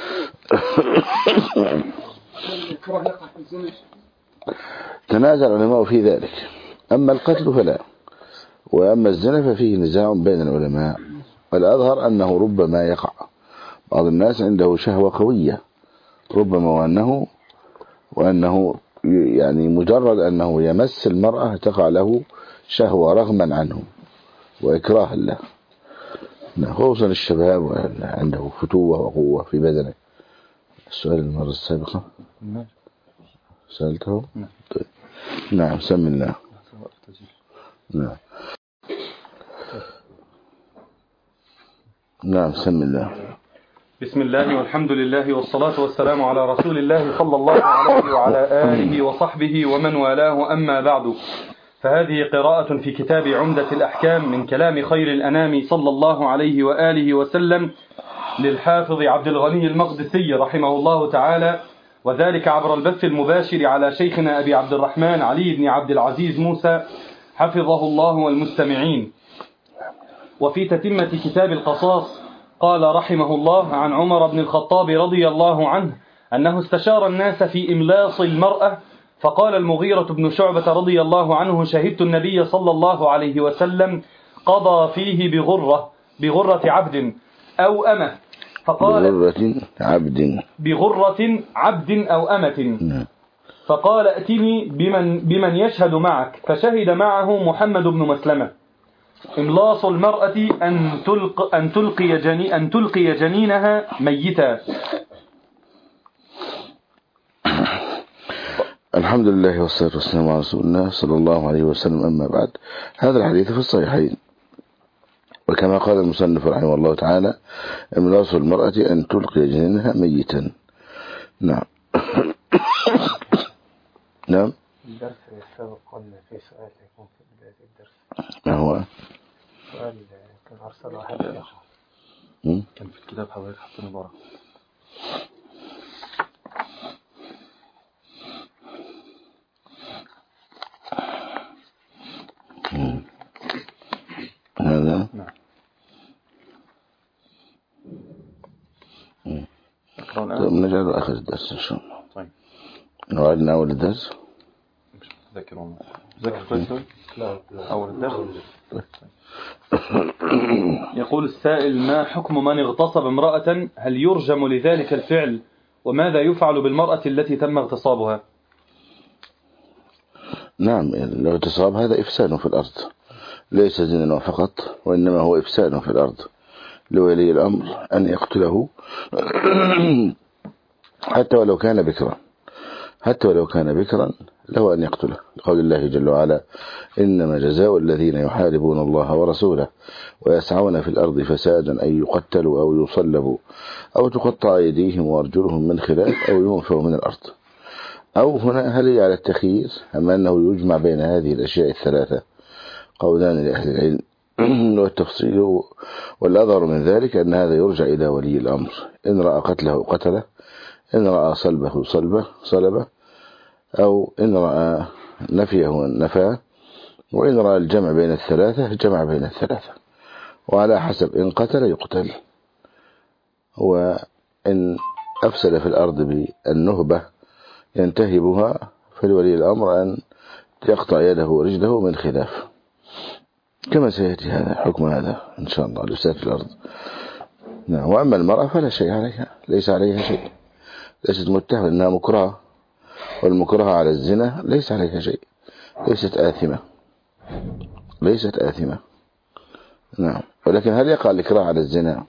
تنازع العلماء في ذلك، أما القتل فلا، وأما الزنا ففيه نزاع بين العلماء، والأظهر أنه ربما يقع. بعض الناس عنده شهوة قوية، ربما وأنه وأنه يعني مجرد أنه يمس المرأة تقع له شهوة رغما عنه وإكراها له، خصوصا الشباب عنده فتوة وقوة في بدنه. السؤال المرة السابقة سألته. طيب. نعم. سم الله. نعم نعم. سم الله. بسم الله والحمد لله والصلاة والسلام على رسول الله صلى الله عليه وعلى آله وصحبه ومن والاه، أما بعد، فهذه قراءة في كتاب عمدة الأحكام من كلام خير الأنام صلى الله عليه وآله وسلم للحافظ عبد الغني المقدسي رحمه الله تعالى، وذلك عبر البث المباشر على شيخنا أبي عبد الرحمن علي بن عبد العزيز موسى حفظه الله والمستمعين. وفي تتمة كتاب القصاص قال رحمه الله عن عمر بن الخطاب رضي الله عنه أنه استشار الناس في إملاص المرأة، فقال المغيرة بن شعبة رضي الله عنه: شهدت النبي صلى الله عليه وسلم قضى فيه بغرة بغرة عبد أو أمة، فقال بغرة عبد بغرة عبد أو أمة، فقال ائتني بمن, بمن يشهد معك، فشهد معه محمد بن مسلمة. إملاص المرأة أن تلق أن تلقي جني أن تلقي جنينها ميتا. الحمد لله والصلاة والسلام على رسول الله صلى الله عليه وسلم. أما بعد، هذا الحديث في الصحيحين، وكما قال المصنف رحمه الله تعالى: إملاص المرأة أن تلقي جنينها ميتا. نعم. نعم. الدرس السابق قلنا في سؤال يكون في بداية الدرس. ما هو؟ سؤال كان أرسله أحد الأخوة. كان في الكتاب حضرتك حطيني برا. هذا نعم. طيب نجعله آخر الدرس إن شاء الله. طيب. نوعدنا أول الدرس. مش متذكر والله. متذكر كويس؟ لا لا. أول الدرس. يقول السائل: ما حكم من اغتصب امرأة؟ هل يرجم لذلك الفعل؟ وماذا يفعل بالمرأة التي تم اغتصابها؟ نعم، الاغتصاب هذا إفساد في الأرض، ليس زنا فقط، وإنما هو إفساد في الأرض. لولي الأمر أن يقتله حتى ولو كان بكرا، حتى ولو كان بكرا له أن يقتله، لقول الله جل وعلا: إنما جزاء الذين يحاربون الله ورسوله ويسعون في الأرض فسادا أن يقتلوا أو يصلبوا أو تقطع أيديهم وأرجلهم من خلاف أو ينفوا من الأرض. أو هنا هل على التخيير أم أنه يجمع بين هذه الأشياء الثلاثة؟ قولان لأهل العلم والتفصيل، والأظهر من ذلك أن هذا يرجع إلى ولي الأمر، إن رأى قتله قتله، إن رأى صلبه صلبه صلبه، أو إن رأى نفيه نفاه، وإن رأى الجمع بين الثلاثة جمع بين الثلاثة، وعلى حسب إن قتل يقتل، وإن أفسد في الأرض بالنهبة ينتهبها فلولي الأمر أن يقطع يده ورجله من خلاف، كما سيأتي هذا حكم هذا إن شاء الله لفساد في الأرض. نعم. وأما المرأة فلا شيء عليها، ليس عليها شيء، ليست متهمة إنها مكرهة، والمكرهة على الزنا ليس عليها شيء، ليست آثمة، ليست آثمة. نعم. ولكن هل يقع الإكراه على الزنا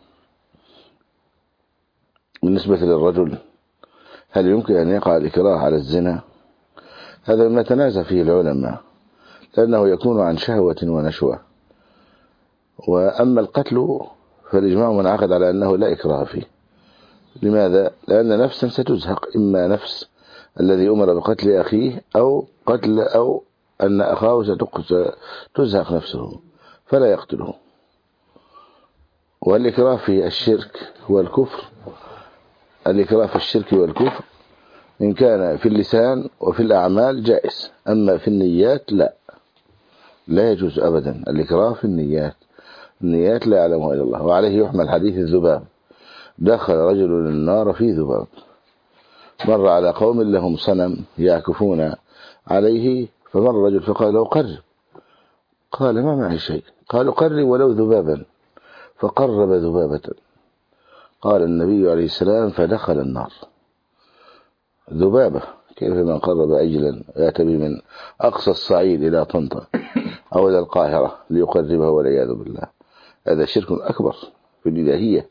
بالنسبة للرجل؟ هل يمكن أن يقع الإكراه على الزنا؟ هذا ما تنازع فيه العلماء، لأنه يكون عن شهوة ونشوة. وأما القتل فالإجماع منعقد على أنه لا إكراه فيه. لماذا؟ لأن نفسا ستزهق، إما نفس الذي أمر بقتل أخيه، أو قتل أو أن أخاه ستزهق نفسه فلا يقتله. والإكراه في الشرك هو الكفر، الإكراه في الشرك والكفر إن كان في اللسان وفي الأعمال جائز، أما في النيات لا، لا يجوز أبدا الإكراه في النيات، النيات لا يعلمها إلا الله. وعليه يحمل حديث الذباب: دخل رجل النار في ذباب، مر على قوم لهم صنم يعكفون عليه، فمر الرجل فقال له: قرب. قال: ما معي شيء. قالوا: قرب ولو ذبابا. فقرب ذبابة. قال النبي عليه السلام: فدخل النار. ذبابة، كيف من قرب أجلا يأتي به من أقصى الصعيد إلى طنطا أو إلى القاهرة ليقربه والعياذ بالله، هذا شرك أكبر في الإلهية.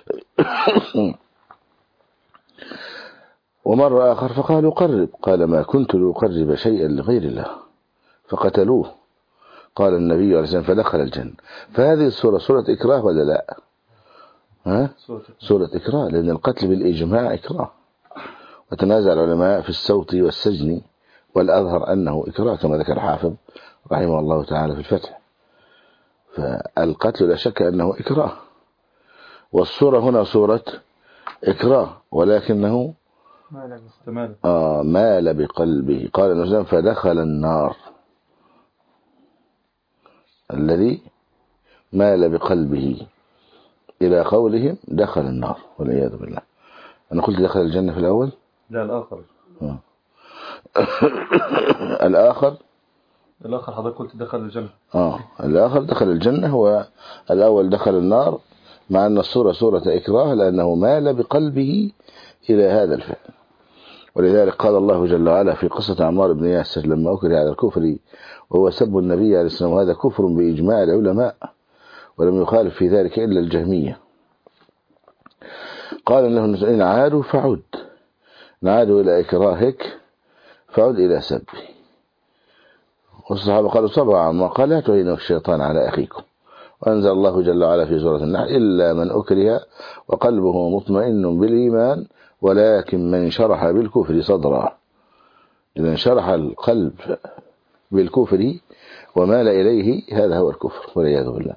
ومر آخر فقالوا: قرب. قال: ما كنت لأقرب شيئا لغير الله. فقتلوه. قال النبي عليه السلام: فدخل الجنة. فهذه السورة سورة إكراه ولا لا؟ ها؟ سورة إكراه، لأن القتل بالإجماع إكراه، وتنازع العلماء في السوط والسجن، والأظهر أنه إكراه كما ذكر الحافظ رحمه الله تعالى في الفتح. فالقتل لا شك أنه إكراه، والصورة هنا صورة إكراه، ولكنه آه مال بقلبه. قال النبي صلى الله عليه وسلم: فدخل النار. الذي مال بقلبه إلى قولهم دخل النار والعياذ بالله. أنا قلت دخل الجنة في الأول؟ لا الآخر. آه. الآخر الآخر حضرتك قلت دخل الجنة. آه الآخر دخل الجنة، والأول دخل النار، مع أن الصورة صورة إكراه لأنه مال بقلبه إلى هذا الفعل. ولذلك قال الله جل وعلا في قصة عمار بن ياسر لما أكره على الكفر وهو سب النبي عليه السلام، وهذا كفر بإجماع العلماء، ولم يخالف في ذلك إلا الجهمية. قال له إن عادوا فعد، عادوا إلى إكراهك فعد إلى سبي. والصحابة قالوا صبرا عما قال لا تعينوا الشيطان على أخيكم. وأنزل الله جل وعلا في سورة النحل إلا من أكره وقلبه مطمئن بالإيمان ولكن من شرح بالكفر صدرا. إذا شرح القلب بالكفر ومال إليه هذا هو الكفر والعياذ بالله.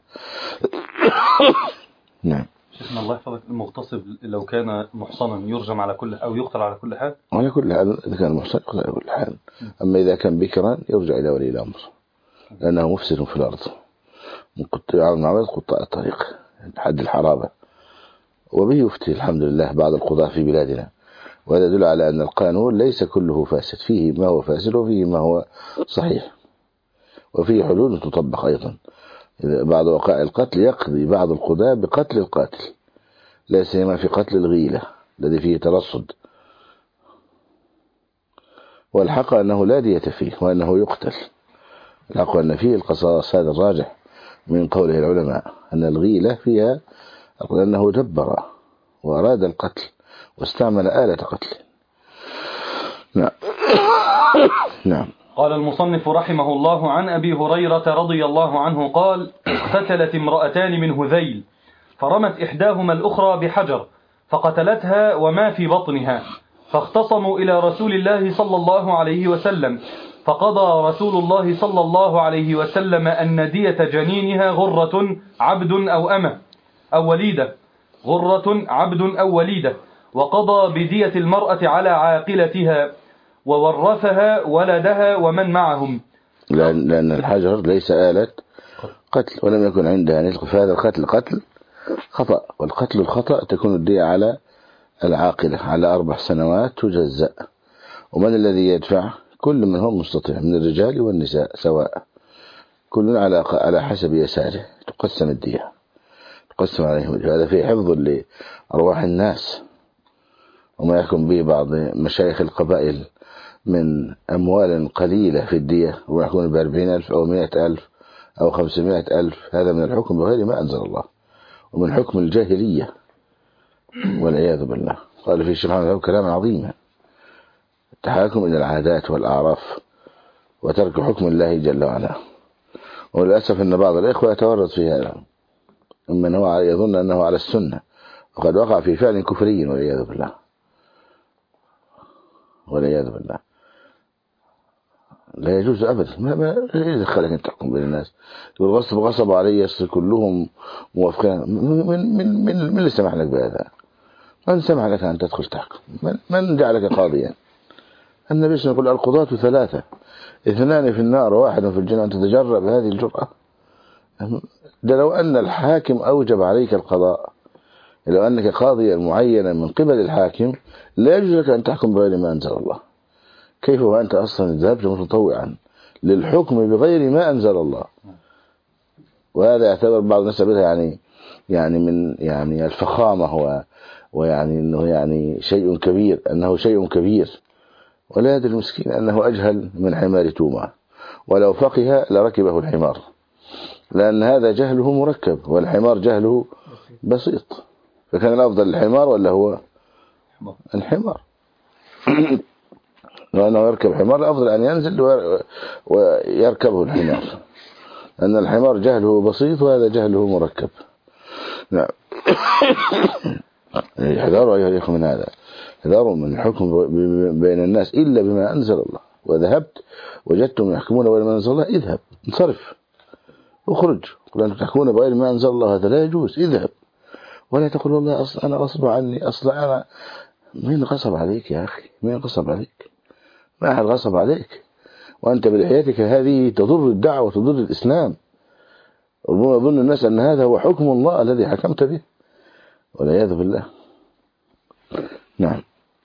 نعم. شيخنا الله يحفظك، المغتصب لو كان محصنا يرجم على كل أو يقتل على كل حال؟ على كل حال إذا كان محصن يقتل على كل حال. أما إذا كان بكرا يرجع إلى ولي الأمر لأنه مفسد في الأرض، من قطاع المعبد قطاع الطريق حد الحرابة. وبه يفتي الحمد لله بعض القضاة في بلادنا، وهذا يدل على أن القانون ليس كله فاسد، فيه ما هو فاسد وفيه ما هو صحيح، وفيه حدود تطبق أيضا. بعض وقائع القتل يقضي بعض القضاة بقتل القاتل، لا سيما في قتل الغيلة الذي فيه ترصد، والحق أنه لا دية فيه وأنه يقتل. الحق أن فيه القصاص، هذا الراجح من قوله العلماء، أن الغيلة فيها أنه جبر وأراد القتل واستعمل آلة قتل. نعم. نعم. قال المصنف رحمه الله عن أبي هريرة رضي الله عنه قال: اقتتلت امرأتان من هذيل، فرمت إحداهما الأخرى بحجر فقتلتها وما في بطنها، فاختصموا إلى رسول الله صلى الله عليه وسلم، فقضى رسول الله صلى الله عليه وسلم أن دية جنينها غرة عبد أو أمة أو وليدة، غرة عبد أو وليدة، وقضى بدية المرأة على عاقلتها وورثها ولدها ومن معهم، لأن, لأن الحجر ليس آلة قتل ولم يكن عندها نسخ، فهذا القتل قتل خطأ، والقتل الخطأ تكون الدية على العاقلة على أربع سنوات تجزأ. ومن الذي يدفع؟ كل من هم مستطيع من الرجال والنساء سواء، كل على على حسب يساره تقسم الدية، تقسم عليهم الدية. هذا فيه حفظ لأرواح الناس، وما يحكم به بعض مشايخ القبائل من أموال قليلة في الدية ويحكم بأربعين ألف أو مئة ألف أو خمسمائة ألف، هذا من الحكم بغير ما أنزل الله ومن حكم الجاهلية والعياذ بالله. قال في سبحانه كلاما عظيما: التحاكم إلى العادات والأعراف وترك حكم الله جل وعلا. وللأسف أن بعض الإخوة يتورط في هذا، ممن هو يظن أنه على السنة وقد وقع في فعل كفري والعياذ بالله والعياذ بالله. لا يجوز أبدا، ما ما يدخلك أن تحكم بين الناس، تقول غصب غصب علي يصير كلهم موافقين. من من من من اللي سمح لك بهذا؟ من سمح لك أن تدخل تحكم؟ من من جعلك قاضيا؟ النبي صلى الله عليه وسلم يقول: القضاة ثلاثة، اثنان في النار وواحد في الجنة، أن تتجرأ بهذه الجرأة؟ ده لو أن الحاكم أوجب عليك القضاء، لو أنك قاضيا معينا من قبل الحاكم، لا يجوز لك أن تحكم بغير ما أنزل الله. كيف وأنت أصلا ذهبت متطوعا للحكم بغير ما أنزل الله؟ وهذا يعتبر بعض الناس يعني يعني من يعني الفخامة و ويعني أنه يعني شيء كبير، أنه شيء كبير. ولا يدري المسكين أنه أجهل من حمار توما، ولو فقه لركبه الحمار، لأن هذا جهله مركب والحمار جهله بسيط. فكان الأفضل الحمار ولا هو الحمار؟ لأنه يركب حمار الأفضل أن ينزل ويركبه الحمار، أن الحمار جهله بسيط وهذا جهله مركب. نعم. احذروا أيها الإخوة من هذا، احذروا من الحكم بين الناس إلا بما أنزل الله. وذهبت وجدتم يحكمون بغير ما أنزل الله، اذهب انصرف اخرج. قل أنتم تحكمون بغير ما أنزل الله، هذا لا يجوز، اذهب. ولا تقول والله أصلا أنا غصب عني، أصلا أنا. مين غصب عليك يا أخي؟ مين غصب عليك؟ ما أحد غصب عليك، وأنت بلحيتك هذه تضر الدعوة وتضر الإسلام. ربما يظن الناس أن هذا هو حكم الله الذي حكمت به، والعياذ بالله. نعم.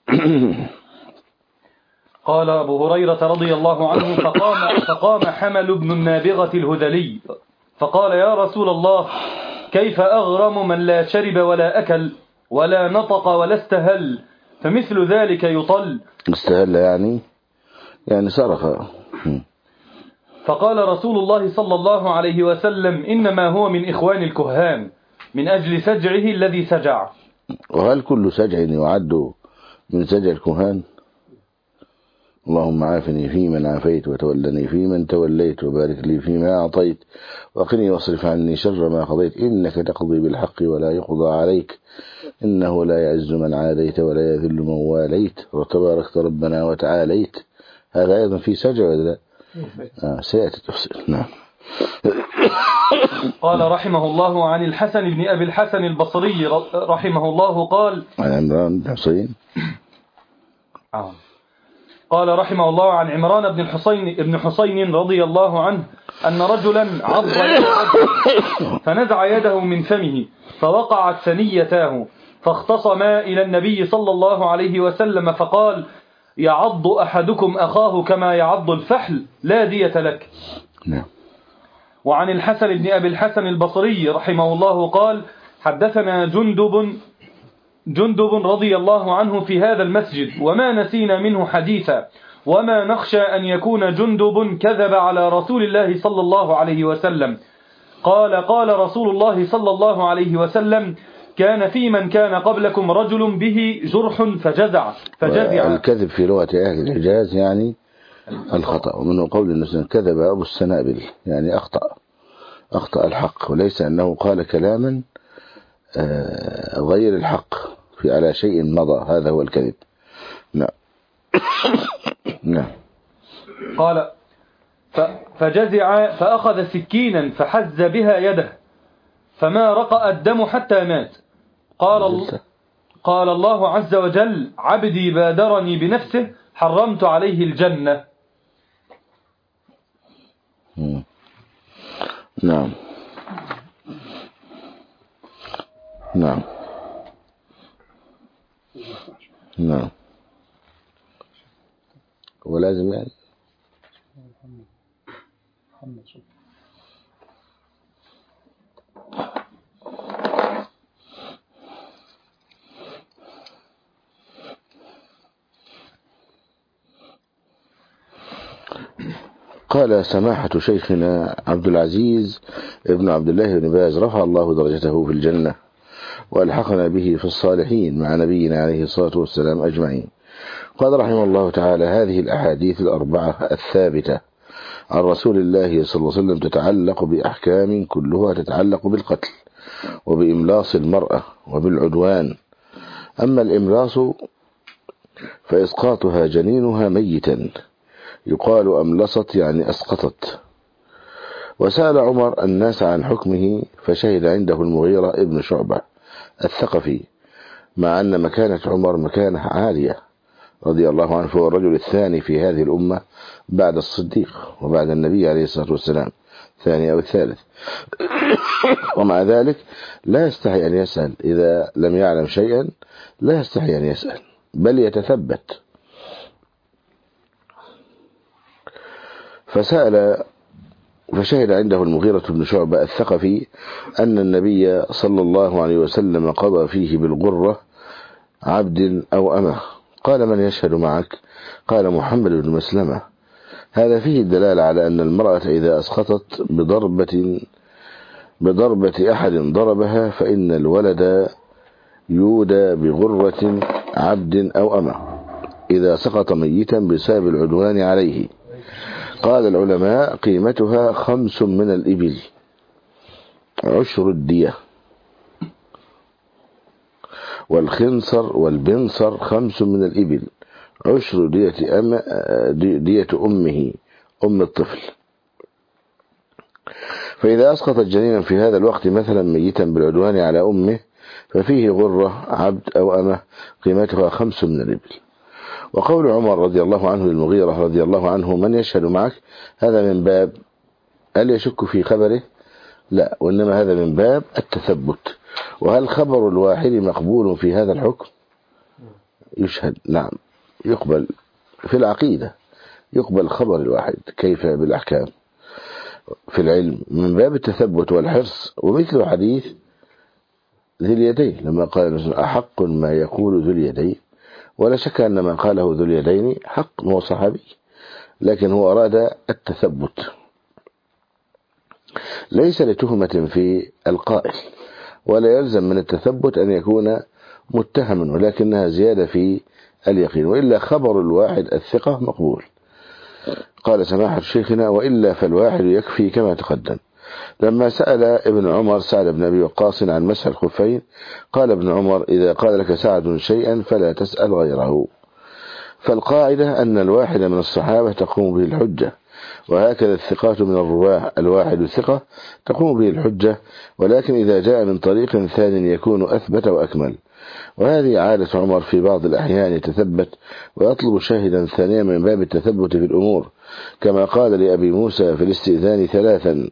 قال أبو هريرة رضي الله عنه فقام, فقام حمل بن النابغة الهذلي فقال يا رسول الله كيف أغرم من لا شرب ولا أكل ولا نطق ولا استهل فمثل ذلك يطل. استهل يعني يعني سرق. فقال رسول الله صلى الله عليه وسلم إنما هو من إخوان الكهان من أجل سجعه الذي سجع. وهل كل سجع يعد من سجع الكهان؟ اللهم عافني فيمن عافيت وتولني فيمن توليت وبارك لي فيما أعطيت وقني واصرف عني شر ما قضيت إنك تقضي بالحق ولا يقضى عليك إنه لا يعز من عاديت ولا يذل من واليت وتباركت ربنا وتعاليت. هذا أيضا في سجع ولا لا؟ آه سيأتي تفصيل. نعم. قال رحمه الله عن الحسن بن أبي الحسن البصري رحمه الله قال عن عمران بن حسين آه. قال رحمه الله عن عمران بن الحسين ابن حسين رضي الله عنه أن رجلا عض يد رجل فنزع يده من فمه فوقعت ثنيتاه فاختصما إلى النبي صلى الله عليه وسلم فقال يعض أحدكم أخاه كما يعض الفحل لا دية لك. نعم. وعن الحسن بن أبي الحسن البصري رحمه الله قال حدثنا جندب جندب رضي الله عنه في هذا المسجد وما نسينا منه حديثا وما نخشى أن يكون جندب كذب على رسول الله صلى الله عليه وسلم. قال قال رسول الله صلى الله عليه وسلم كان في من كان قبلكم رجل به جرح فجزع فجزع. الكذب في لغة أهل الحجاز يعني الخطأ ومنه قول النبي كذب أبو السنابل يعني أخطأ أخطأ الحق وليس أنه قال كلاما غير الحق في على شيء مضى هذا هو الكذب. نعم. نعم. قال فجزع فأخذ سكينا فحز بها يده فما رقأ الدم حتى مات. قال قال الله عز وجل عبدي بادرني بنفسه حرمت عليه الجنة. نعم. نعم. نعم. ولازم يعني قال سماحة شيخنا عبد العزيز ابن عبد الله بن باز رفع الله درجته في الجنة وألحقنا به في الصالحين مع نبينا عليه الصلاة والسلام أجمعين. قال رحمه الله تعالى هذه الأحاديث الأربعة الثابتة عن رسول الله صلى الله عليه وسلم تتعلق بأحكام كلها تتعلق بالقتل وبإملاص المرأة وبالعدوان. أما الإملاص فإسقاطها جنينها ميتا يقال أملصت يعني أسقطت. وسأل عمر الناس عن حكمه فشهد عنده المغيرة ابن شعبة الثقفي مع أن مكانة عمر مكانة عالية رضي الله عنه فهو الرجل الثاني في هذه الأمة بعد الصديق وبعد النبي عليه الصلاة والسلام ثاني أو الثالث. ومع ذلك لا يستحي أن يسأل إذا لم يعلم شيئا لا يستحي أن يسأل بل يتثبت. فسأل فشهد عنده المغيرة بن شعبة الثقفي أن النبي صلى الله عليه وسلم قضى فيه بالغرة عبد أو أمه. قال من يشهد معك؟ قال محمد بن مسلمة. هذا فيه الدلالة على أن المرأة إذا أسقطت بضربة بضربة أحد ضربها فإن الولد يودى بغرة عبد أو أمه إذا سقط ميتا بسبب العدوان عليه. قال العلماء قيمتها خمس من الإبل عشر الدية والخنصر والبنصر خمس من الإبل عشر دية, أم دية أمه أم الطفل. فإذا أسقطت جنينا في هذا الوقت مثلا ميتا بالعدوان على أمه ففيه غرة عبد أو أمه قيمتها خمس من الإبل. وقول عمر رضي الله عنه للمغيرة رضي الله عنه من يشهد معك هذا من باب هل يشك في خبره؟ لا، وإنما هذا من باب التثبت. وهل خبر الواحد مقبول في هذا الحكم؟ يشهد، نعم يقبل في العقيدة، يقبل خبر الواحد. كيف بالأحكام في العلم من باب التثبت والحرص. ومثل حديث ذي اليدين لما قال أحق ما يقول ذو اليدين، ولا شك أن ما قاله ذو اليدين حق، هو صحابي لكن هو أراد التثبت، ليس لتهمة في القائل، ولا يلزم من التثبت أن يكون متهما، ولكنها زيادة في اليقين، وإلا خبر الواحد الثقة مقبول. قال سماحة شيخنا وإلا فالواحد يكفي كما تقدم. لما سأل ابن عمر سعد بن أبي وقاص عن مسح الخفين قال ابن عمر إذا قال لك سعد شيئا فلا تسأل غيره. فالقاعدة أن الواحد من الصحابة تقوم به الحجة، وهكذا الثقات من الرواه الواحد ثقة تقوم به الحجة، ولكن إذا جاء من طريق ثاني يكون أثبت وأكمل. وهذه عادة عمر في بعض الأحيان يتثبت ويطلب شاهدا ثانيا من باب التثبت في الأمور، كما قال لأبي موسى في الاستئذان ثلاثا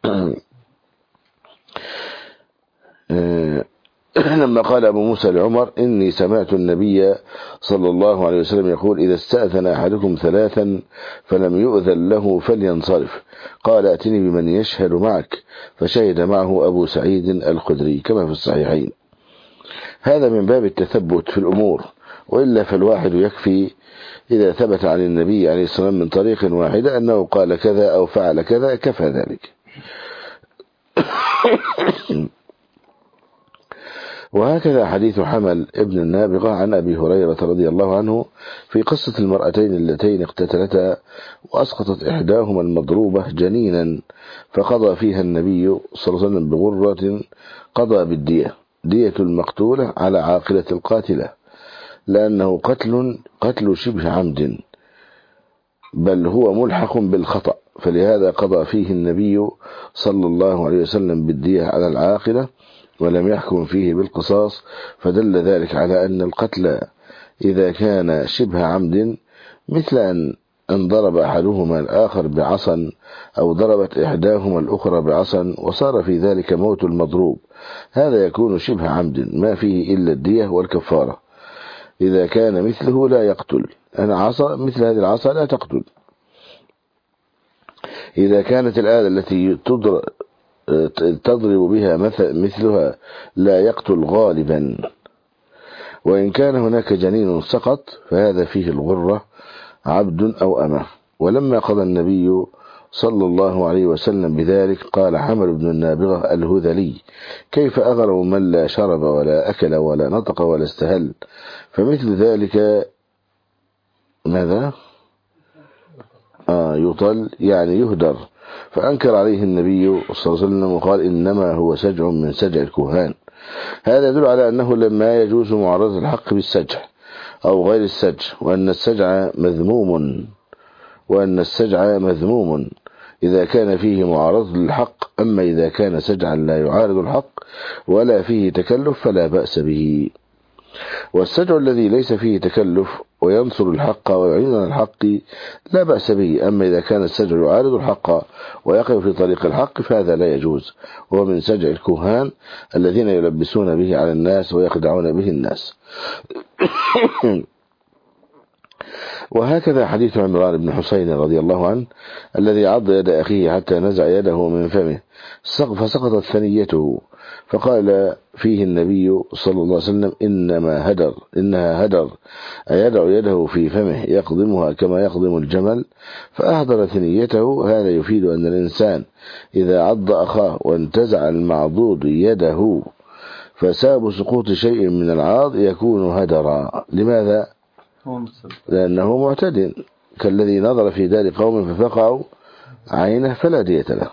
لما قال أبو موسى لعمر إني سمعت النبي صلى الله عليه وسلم يقول إذا استأذن أحدكم ثلاثا فلم يؤذن له فلينصرف، قال أتني بمن يشهد معك، فشهد معه أبو سعيد الخدري كما في الصحيحين. هذا من باب التثبت في الأمور، وإلا فالواحد يكفي إذا ثبت عن النبي عليه الصلاة والسلام من طريق واحدة أنه قال كذا أو فعل كذا كفى ذلك. وهكذا حديث حمل ابن النابغة عن أبي هريرة رضي الله عنه في قصة المرأتين اللتين اقتتلتا وأسقطت إحداهما المضروبة جنينا، فقضى فيها النبي صلى الله عليه وسلم بغرة، قضى بالدية، دية المقتولة على عاقلة القاتلة، لأنه قتل قتل شبه عمد بل هو ملحق بالخطأ، فلهذا قضى فيه النبي صلى الله عليه وسلم بالدية على العاقلة ولم يحكم فيه بالقصاص، فدل ذلك على أن القتل إذا كان شبه عمد مثل أن أن ضرب أحدهما الآخر بعصا أو ضربت إحداهما الأخرى بعصا وصار في ذلك موت المضروب، هذا يكون شبه عمد ما فيه إلا الدية والكفارة. إذا كان مثله لا يقتل، أنا عصا مثل هذه العصا لا تقتل. إذا كانت الآلة التي تضرب بها مثلها لا يقتل غالبا، وإن كان هناك جنين سقط فهذا فيه الغرة عبد أو أمة. ولما قضى النبي صلى الله عليه وسلم بذلك قال حمل بن النابغة الهذلي كيف أغروا من لا شرب ولا أكل ولا نطق ولا استهل، فمثل ذلك ماذا آه يطل يعني يهدر. فأنكر عليه النبي صلى الله عليه وسلم وقال إنما هو سجع من سجع الكهان. هذا يدل على أنه لما يجوز معارضة الحق بالسجع أو غير السجع، وأن السجع مذموم وأن السجع مذموم إذا كان فيه معارضة للحق، أما إذا كان سجعا لا يعارض الحق ولا فيه تكلف فلا بأس به. والسجع الذي ليس فيه تكلف وينصر الحق ويعين على الحق لا بأس به، أما إذا كان السجع يعارض الحق ويقف في طريق الحق فهذا لا يجوز، وهو من سجع الكهان الذين يلبسون به على الناس ويخدعون به الناس. وهكذا حديث عمران بن حسين رضي الله عنه الذي عض يد أخيه حتى نزع يده من فمه فسقطت ثنيته، فقال فيه النبي صلى الله عليه وسلم إنما هدر إنها هدر أيدع يده في فمه يقضمها كما يقضم الجمل، فأهدر ثنيته. هذا يفيد أن الإنسان إذا عض أخاه وانتزع المعضوض يده فساب سقوط شيء من العاض يكون هدرا. لماذا؟ لأنه معتد كالذي نظر في دار قوم ففقعوا عينه فلا دية له،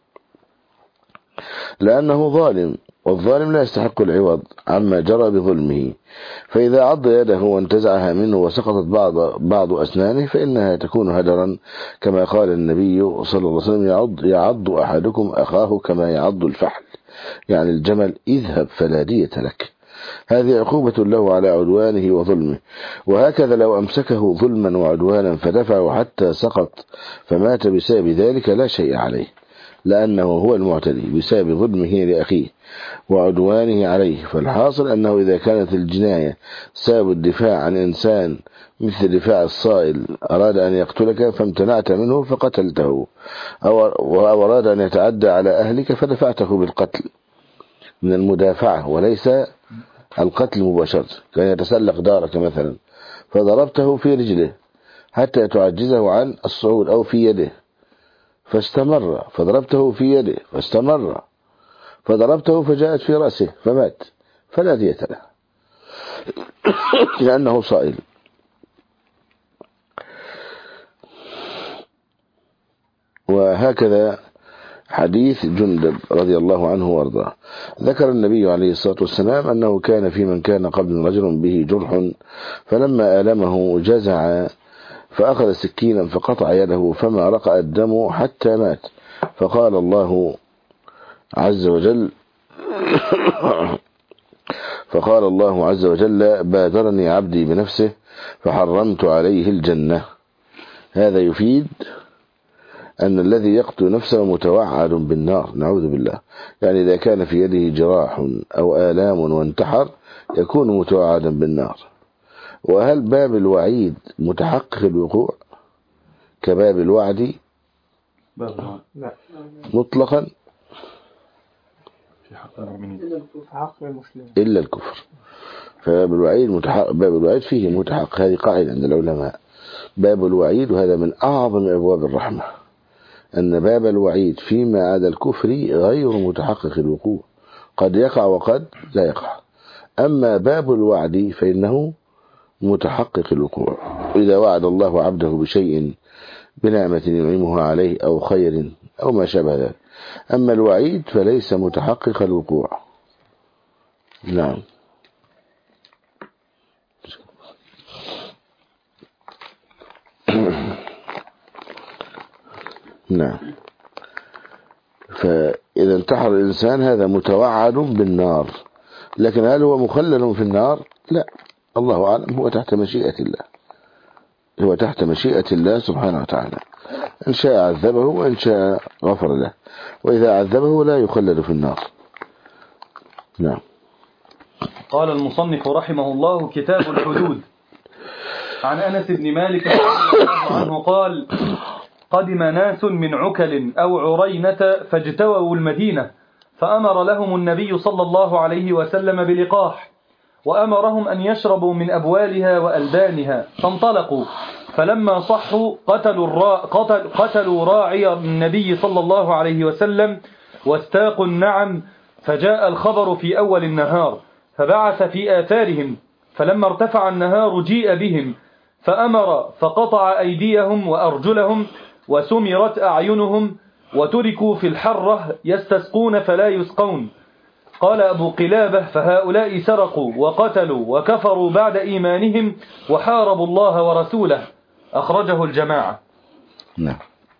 لأنه ظالم، والظالم لا يستحق العوض عما جرى بظلمه. فإذا عض يده وانتزعها منه وسقطت بعض بعض أسنانه فإنها تكون هدرا، كما قال النبي صلى الله عليه وسلم يعض, يعض أحدكم أخاه كما يعض الفحل، يعني الجمل اذهب فلا دية لك. هذه عقوبة له على عدوانه وظلمه. وهكذا لو أمسكه ظلما وعدوانا فدفعه حتى سقط فمات بسبب ذلك لا شيء عليه، لأنه هو المعتدي بسبب ظلمه لأخيه وعدوانه عليه. فالحاصل أنه إذا كانت الجناية سبب الدفاع عن إنسان مثل دفاع الصائل أراد أن يقتلك فامتنعت منه فقتلته، أو أراد أن يتعدى على أهلك فدفعته بالقتل من المدافعة وليس القتل مباشرة. كان يتسلق دارك مثلا فضربته في رجله حتى تعجزه عن الصعود أو في يده فاستمر، فضربته في يده فاستمر، فضربته فجاءت في رأسه فمات فلا دية له لأنه صائل. وهكذا حديث جندب رضي الله عنه وارضاه، ذكر النبي عليه الصلاة والسلام أنه كان في من كان قبل رجل به جرح فلما آلمه جزع فأخذ سكينا فقطع يده فما رقع الدم حتى مات، فقال الله عز وجل فقال الله عز وجل بادرني عبدي بنفسه فحرمت عليه الجنة. هذا يفيد أن الذي يقتل نفسه متوعد بالنار، نعوذ بالله. يعني إذا كان في يده جراح أو آلام وانتحر يكون متوعدا بالنار. وهل باب الوعيد متحقق الوقوع كباب الوعد مطلقا في حق المؤمنين إلا الكفر؟ فباب الوعيد متحقق، باب الوعيد فيه متحقق، هذه قاعدة عند العلماء. باب الوعيد وهذا من أعظم أبواب الرحمة، أن باب الوعيد فيما عدا الكفر غير متحقق الوقوع، قد يقع وقد لا يقع. أما باب الوعد فإنه متحقق الوقوع، إذا وعد الله عبده بشيء بنعمة ينعمها عليه أو خير أو ما شابه ذلك. أما الوعيد فليس متحقق الوقوع. نعم. نعم. فإذا انتحر الإنسان هذا متوعد بالنار، لكن هل هو مخلل في النار؟ لا، الله أعلم، هو تحت مشيئة الله، هو تحت مشيئة الله سبحانه وتعالى، إن شاء عذبه وإن شاء غفر له، وإذا عذبه لا يخلد في النار. نعم. قال المصنف رحمه الله: كتاب الحدود. عن أنس بن مالك رضي الله عنه قال: قدم ناس من عكل أو عرينة فاجتووا المدينة، فأمر لهم النبي صلى الله عليه وسلم بلقاح، وأمرهم أن يشربوا من أبوالها وألبانها، فانطلقوا، فلما صحوا قتلوا, الرا... قتل... قتلوا راعي النبي صلى الله عليه وسلم واستاقوا النعم، فجاء الخبر في أول النهار فبعث في آثارهم، فلما ارتفع النهار جيء بهم فأمر فقطع أيديهم وأرجلهم وسمرت أعينهم وتركوا في الحرة يستسقون فلا يسقون. قال أبو قلابة: فهؤلاء سرقوا وقتلوا وكفروا بعد إيمانهم وحاربوا الله ورسوله. أخرجه الجماعة. نعم.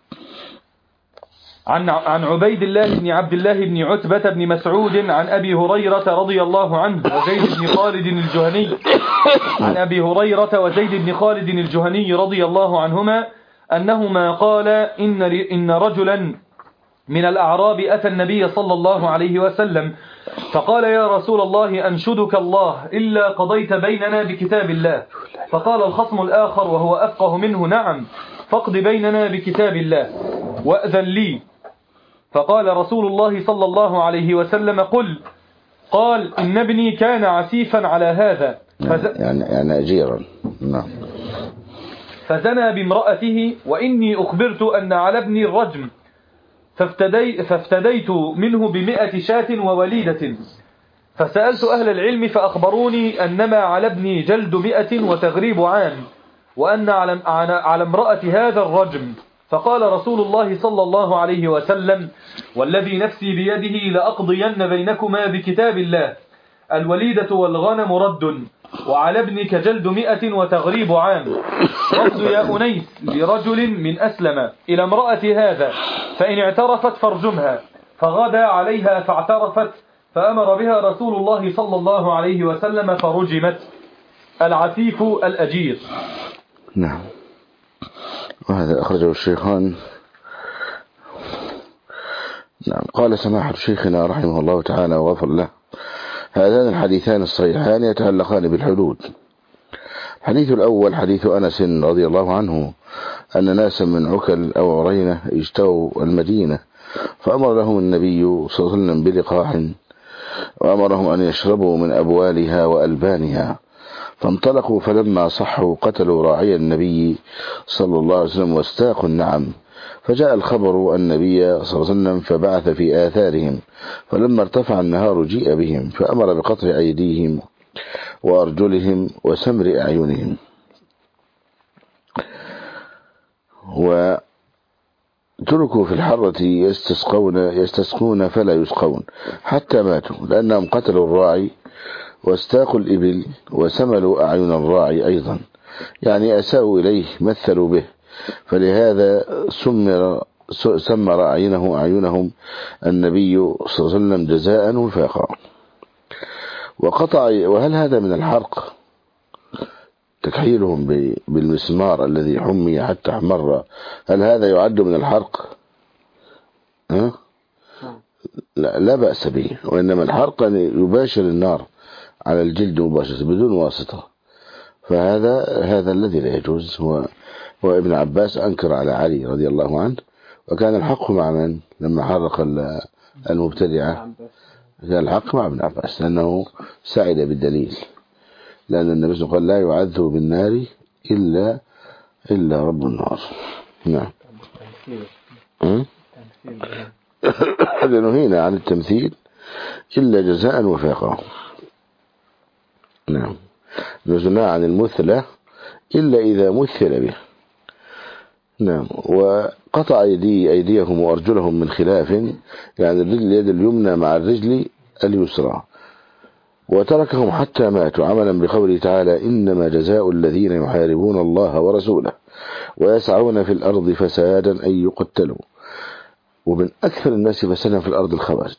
عن عن عبيد الله بن عبد الله بن عتبة بن مسعود عن أبي هريرة رضي الله عنه وزيد بن خالد الجهني عن أبي هريرة وزيد بن خالد الجهني رضي الله عنهما أنهما قال: إن إن رجلا من الأعراب أتى النبي صلى الله عليه وسلم فقال: يا رسول الله أنشدك الله إلا قضيت بيننا بكتاب الله. فقال الخصم الآخر وهو أفقه منه: نعم، فاقض بيننا بكتاب الله وأذن لي. فقال رسول الله صلى الله عليه وسلم: قل. قال: إن ابني كان عسيفا على هذا فز... يعني يعني أجيرا. نعم. فزنى بامرأته، وإني أخبرت أن على ابني الرجم، فافتدي فافتديت منه بمئة شاة ووليدة، فسألت أهل العلم فأخبروني أنما على ابني جلد مئة وتغريب عام، وأن على, على امرأة هذا الرجم. فقال رسول الله صلى الله عليه وسلم: والذي نفسي بيده لأقضين بينكما بكتاب الله، الوليدة والغنم رد، وعلى ابنك جلد مئة وتغريب عام. رد يا أنيس لرجل من أسلم إلى امرأة هذا، فإن اعترفت فارجمها. فغدا عليها فاعترفت، فأمر بها رسول الله صلى الله عليه وسلم فرجمت. العسيف الأجير. نعم. وهذا أخرجه الشيخان قال سماحة شيخنا رحمه الله تعالى وغفر له: هذان الحديثان الصحيحان يتعلقان بالحدود. الحديث الأول حديث أنس رضي الله عنه أن ناسا من عكل أو عرينة اجتووا المدينة، فأمر لهم النبي صلى الله عليه وسلم بلقاح، وأمرهم أن يشربوا من أبوالها وألبانها، فانطلقوا فلما صحوا قتلوا راعي النبي صلى الله عليه وسلم واستاقوا النعم، فجاء الخبر النبي صلى الله عليه وسلم فبعث في آثارهم، فلما ارتفع النهار جيء بهم فأمر بقطع أيديهم وأرجلهم وسمر أعينهم، وتركوا في الحرة يستسقون, يستسقون فلا يسقون حتى ماتوا، لأنهم قتلوا الراعي واستاقوا الإبل وسملوا أعين الراعي أيضا، يعني أساءوا إليه مثلوا به، فلهذا سمر سمر أعينه أعينهم النبي صلى الله عليه وسلم جزاء وفاقا. وقطع. وهل هذا من الحرق؟ تكحيلهم بالمسمار الذي حمي حتى احمر، هل هذا يعد من الحرق؟ أه؟ لا, لا بأس به، وإنما الحرق أن يباشر النار على الجلد مباشرة بدون واسطة، فهذا هذا الذي لا يجوز. هو وابن عباس أنكر على علي رضي الله عنه، وكان الحق مع من لما حرق المبتدعة؟ كان الحق مع ابن عباس، لأنه سعد بالدليل، لأن النبي صلى الله عليه وسلم قال: لا يعذب بالنار إلا إلا رب النار. نعم. هذا نهينا عن التمثيل إلا جزاء وفاقا. نعم. نزلنا عن المثلة إلا إذا مثل به. نعم. وقطع أيدي أيديهم وأرجلهم من خلاف، يعني الرجل اليد اليمنى مع الرجل اليسرى، وتركهم حتى ماتوا، عملا بقوله تعالى: إنما جزاء الذين يحاربون الله ورسوله ويسعون في الأرض فسادا أن يقتلوا. ومن أكثر الناس فسادا في الأرض الخوارج،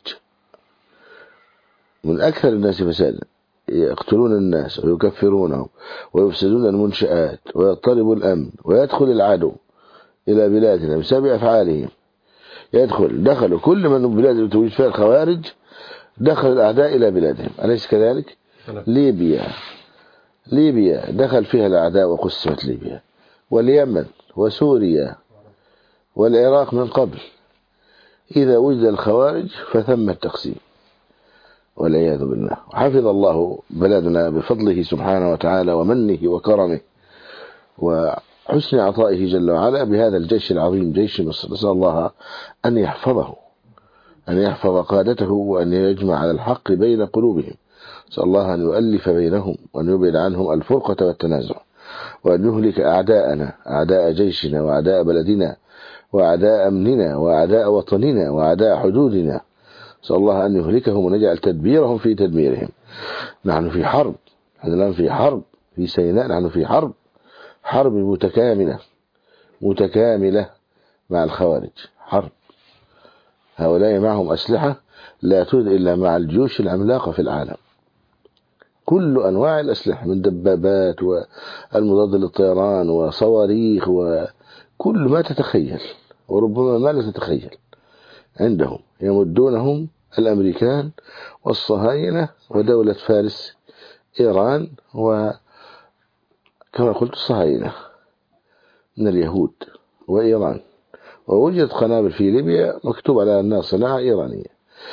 من أكثر الناس فسادا، يقتلون الناس ويكفرونهم ويفسدون المنشآت ويضطرب الأمن، ويدخل العدو إلى بلادنا بسبب أفعالهم. يدخل دخلوا كل من بلاد توجد فيها الخوارج، دخل الأعداء إلى بلادهم، أليس كذلك؟ ليبيا ليبيا دخل فيها الأعداء وقسمت ليبيا، واليمن وسوريا والعراق من قبل. إذا وجد الخوارج فثم التقسيم والعياذ بالله. وحفظ الله بلادنا بفضله سبحانه وتعالى ومنه وكرمه وحسن عطائه جل وعلا بهذا الجيش العظيم جيش مصر. نسأل الله أن يحفظه، أن يحفظ قادته، وأن يجمع على الحق بين قلوبهم. نسأل الله أن يؤلف بينهم، وأن يبعد عنهم الفرقة والتنازع، وأن يهلك أعداءنا، أعداء جيشنا وأعداء بلدنا وأعداء أمننا وأعداء وطننا وأعداء حدودنا. نسأل الله أن يهلكهم ونجعل تدبيرهم في تدميرهم. نحن في حرب، نحن الآن في حرب في سيناء، نحن في حرب حرب متكاملة متكاملة مع الخوارج، حرب. هؤلاء معهم أسلحة لا توجد إلا مع الجيوش العملاقة في العالم، كل أنواع الأسلحة من دبابات والمضاد للطيران وصواريخ وكل ما تتخيل وربما ما لا تتخيل عندهم. يمدونهم الأمريكان والصهاينة ودولة فارس إيران، وكما قلت الصهاينة من اليهود وإيران. ووجدت قنابل في ليبيا مكتوب على أنها صناعة إيرانية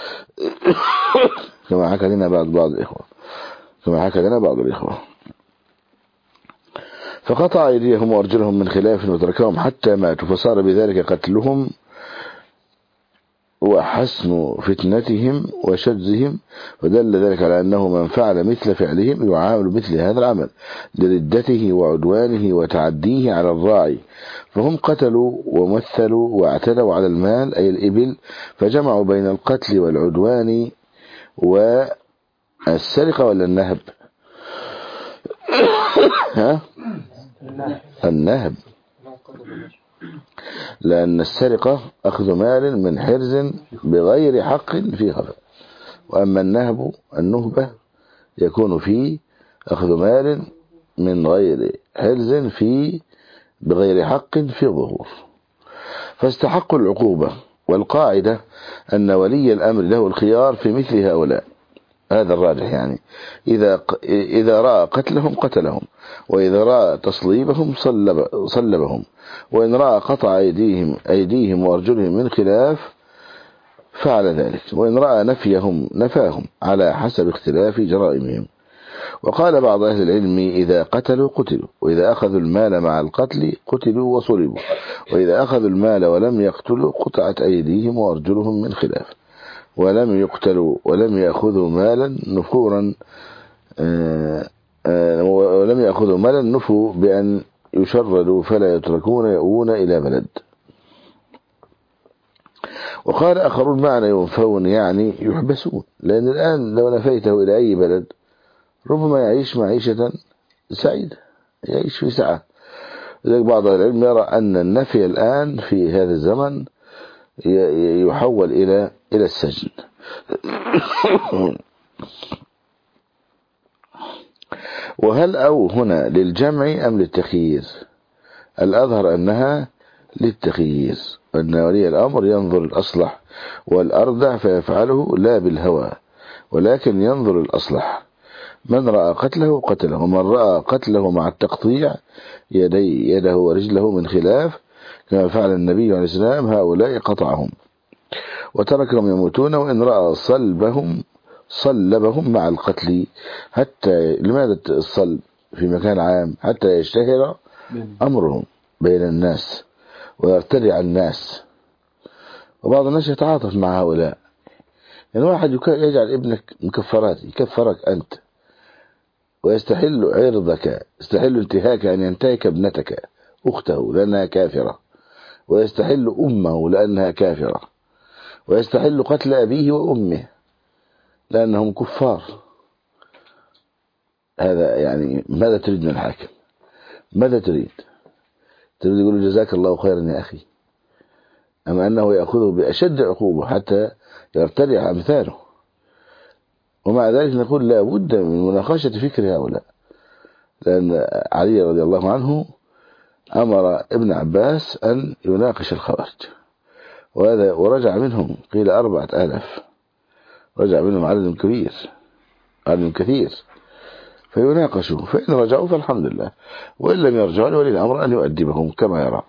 كما حكى لنا بعض بعض الإخوة كما حكى لنا بعض الإخوة فقطع أيديهم وأرجلهم من خلاف وتركهم حتى ماتوا، فصار بذلك قتلهم وحسم فتنتهم وشجزهم، فدل ذلك على أنه من فعل مثل فعلهم يعامل مثل هذا العمل لردته وعدوانه وتعديه على الراعي. فهم قتلوا ومثلوا واعتدوا على المال أي الإبل، فجمعوا بين القتل والعدوان والسرقة ولا النهب؟ ها؟ النهب، لأن السرقة أخذ مال من حرز بغير حق في خفاء، وأما النهب النهبة يكون فيه أخذ مال من غير حرز في بغير حق في ظهور. فاستحقوا العقوبة والقاعدة أن ولي الأمر له الخيار في مثل هؤلاء، هذا الراجح يعني. إذا إذا رأى قتلهم قتلهم، وإذا رأى تصليبهم صلب صلبهم، وإن رأى قطع أيديهم أيديهم وأرجلهم من خلاف فعل ذلك، وإن رأى نفيهم نفاهم على حسب اختلاف جرائمهم. وقال بعض أهل العلم إذا قتلوا قتلوا، وإذا أخذوا المال مع القتل قتلوا وصلبوا، وإذا أخذوا المال ولم يقتلوا قطعت أيديهم وأرجلهم من خلاف، ولم يقتلوا ولم يأخذوا مالا نفورا آآ آآ ولم يأخذوا مالا نفوا بأن يشردوا فلا يتركون يؤون إلى بلد. وقال آخرون معنى ينفون يعني يحبسون، لأن الآن لو نفيته إلى أي بلد ربما يعيش معيشة سعيدة، يعيش في سعة. لذلك بعض العلم يرى أن النفي الآن في هذا الزمن يحول إلى إلى السجن. وهل أو هنا للجمع أم للتخيير؟ الأظهر أنها للتخيير، أن ولي الأمر ينظر الأصلح والأردع فيفعله لا بالهوى، ولكن ينظر الأصلح. من رأى قتله قتله، ومن رأى قتله مع التقطيع يدي يده ورجله من خلاف كما فعل النبي عليه السلام هؤلاء قطعهم وتركهم يموتون، وإن رأى صلبهم صلبهم مع القتل. حتى لماذا الصلب في مكان عام؟ حتى يشتهر أمرهم بين الناس ويرتدع الناس، وبعض الناس يتعاطف مع هؤلاء. يعني واحد يجعل ابنك مكفرات، يكفرك أنت، ويستحل عرضك، يستحل انتهاك أن ينتهك ابنتك أخته لأنها كافرة، ويستحل أمه لأنها كافرة، ويستحل قتل أبيه وأمه لأنهم كفار. هذا يعني ماذا تريد من الحاكم؟ ماذا تريد؟ تريد يقول جزاك الله خيرا يا أخي، أما أنه يأخذه بأشد عقوبة حتى يرتدع أمثاله. ومع ذلك نقول لا بد من مناقشة فكر هؤلاء، لأن علي رضي الله عنه أمر ابن عباس أن يناقش الخوارج، وهذا ورجع منهم قيل أربعة آلاف، رجع منهم عدد كبير عدد كثير، فيناقشوا، فإن رجعوا فالحمد لله، وإن لم يرجعوا لولي الأمر أن يؤدبهم كما يرى.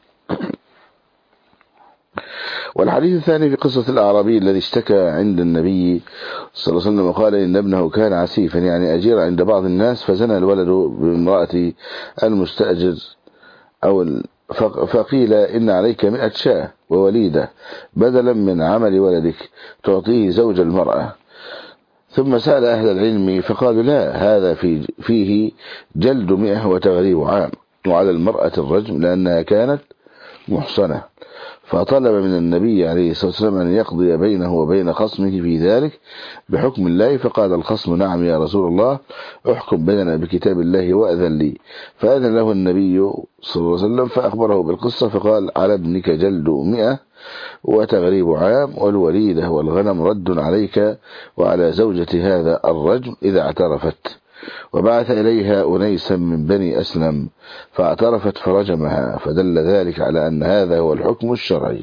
والحديث الثاني في قصة الأعرابي الذي اشتكى عند النبي صلى الله عليه وسلم وقال إن ابنه كان عسيفا، يعني أجير عند بعض الناس، فزنى الولد بامرأة المستأجر أو فقيل إن عليك مئة شاة ووليدة بدلا من عمل ولدك تعطيه زوج المرأة. ثم سأل أهل العلم فقالوا لا، هذا في فيه جلد مئة وتغريب عام، وعلى المرأة الرجم لأنها كانت محصنة. فطلب من النبي عليه الصلاة والسلام أن يقضي بينه وبين خصمه في ذلك بحكم الله، فقال الخصم نعم يا رسول الله، احكم بيننا بكتاب الله وأذن لي. فأذن له النبي صلى الله عليه وسلم فأخبره بالقصة، فقال على ابنك جلد مئة وتغريب عام، والوليدة والغنم رد عليك، وعلى زوجة هذا الرجم إذا اعترفت. وبعث إليها أنيسا من بني أسلم فاعترفت فرجمها، فدل ذلك على أن هذا هو الحكم الشرعي.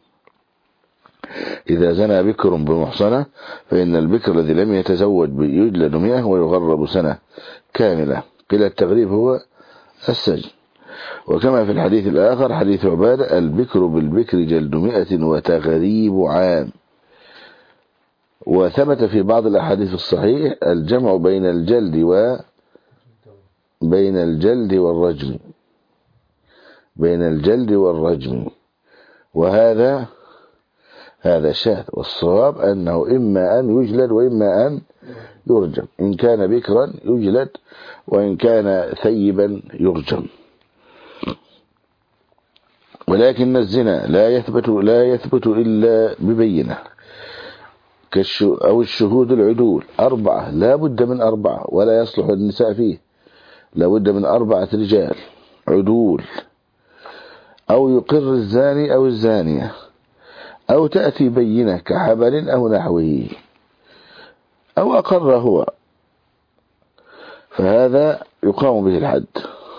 إذا زنى بكر بمحصنة فإن البكر الذي لم يتزوج يجلد مئة ويغرب سنة كاملة. قيل التغريب هو السجن. وكما في الحديث الآخر حديث عبادة البكر بالبكر جلد مئة وتغريب عام. وثبت في بعض الأحاديث الصحيح الجمع بين الجلد و بين الجلد والرجم بين الجلد والرجم وهذا هذا شاذ، والصواب أنه إما أن يجلد وإما أن يرجم، إن كان بكرا يجلد وإن كان ثيبا يرجم. ولكن الزنا لا يثبت لا يثبت إلا ببينة أو الشهود العدول أربعة، لا بد من أربعة، ولا يصلح النساء فيه، لا بد من أربعة رجال عدول، أو يقر الزاني أو الزانية، أو تأتي بينة كحبل أو نحوه، أو أقر هو، فهذا يقام به الحد.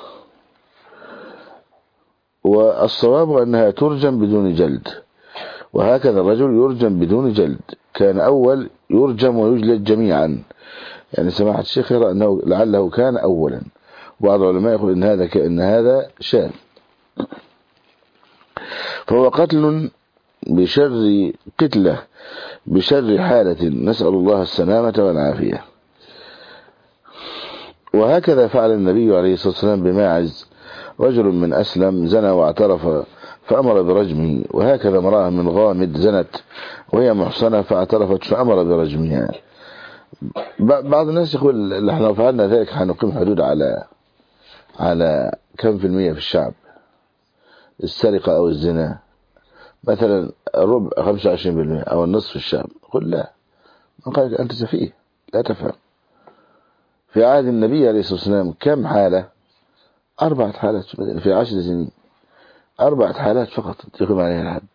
والصواب أنها ترجم بدون جلد، وهكذا الرجل يرجم بدون جلد، كان أول يرجم ويجلد جميعا، يعني سماحة الشيخ يرى أنه لعله كان أولا، بعض العلماء يقول إن هذا كأن هذا شاذ. فهو قتل بشر قتلة بشر حالة، نسأل الله السلامة والعافية. وهكذا فعل النبي عليه الصلاة والسلام بماعز، رجل من أسلم زنى واعترف فأمر برجمه، وهكذا امرأة من غامد زنت وهي محصنة فاعترفت فأمر برجمها. بعض الناس يقول نحن لو فعلنا ذلك حنقيم حدود على على كم في المية في الشعب، السرقة أو الزنا مثلا ربع خمسة وعشرين بالمئة أو النصف في الشعب. قل لا، من قال أنت سفيه لا تفهم. في عهد النبي عليه الصلاة والسلام كم حالة؟ أربعة حالات في عشر سنين، أربعة حالات فقط يقيم عليها الحد،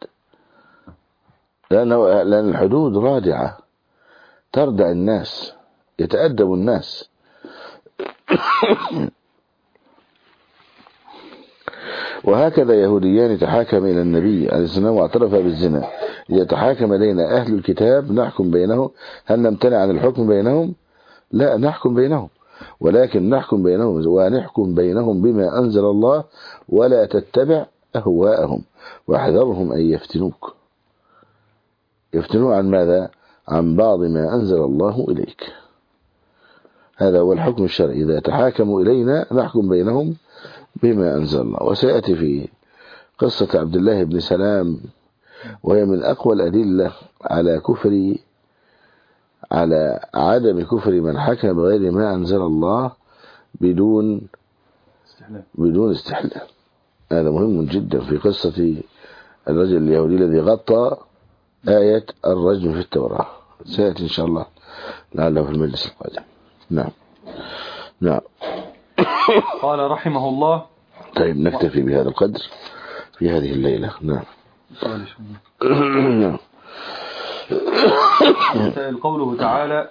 لأنه لأن الحدود رادعة تردع الناس، يتأدب الناس. وهكذا يهوديان تحاكم إلى النبي عليه الصلاة والسلام واعترف بالزنا، إذا تحاكم إلينا أهل الكتاب نحكم بينهم، هل نمتنع عن الحكم بينهم؟ لا، نحكم بينهم، ولكن نحكم بينهم ونحكم بينهم بما أنزل الله، ولا تتبع أهواءهم واحذرهم أن يفتنوك. يفتنوا عن ماذا؟ عن بعض ما أنزل الله إليك. هذا هو الحكم الشرعي، إذا تحاكموا إلينا نحكم بينهم بما أنزل الله. وسيأتي في قصة عبد الله بن سلام، وهي من أقوى الأدلة على كفر على عدم كفر من حكم بغير ما أنزل الله بدون استحلال. بدون استحلال. هذا مهم جدا في قصة الرجل اليهودي الذي غطى آية الرجم في التوراة، سيأتي إن شاء الله لعله في المجلس القادم. نعم نعم. قال رحمه الله. طيب نكتفي بهذا القدر في هذه الليلة. نعم. نعم. قوله تعالى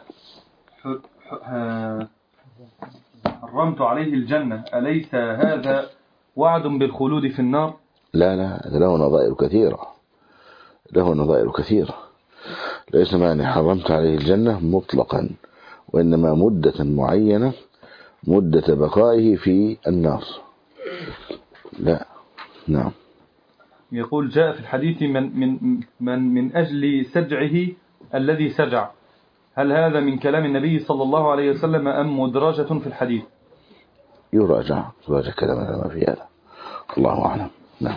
حرمت عليه الجنة، أليس هذا وعد بالخلود في النار؟ لا لا، هذا له نظائر كثيرة، له نظائر كثيرة. ليس معنى حرمت عليه الجنة مطلقا، وإنما مدة معينة، مدة بقائه في النار. لا. نعم. يقول جاء في الحديث من من من من أجل سجعه الذي سجع، هل هذا من كلام النبي صلى الله عليه وسلم أم مدرجة في الحديث؟ يراجع يراجع كلامنا ما في هذا، الله أعلم. نعم.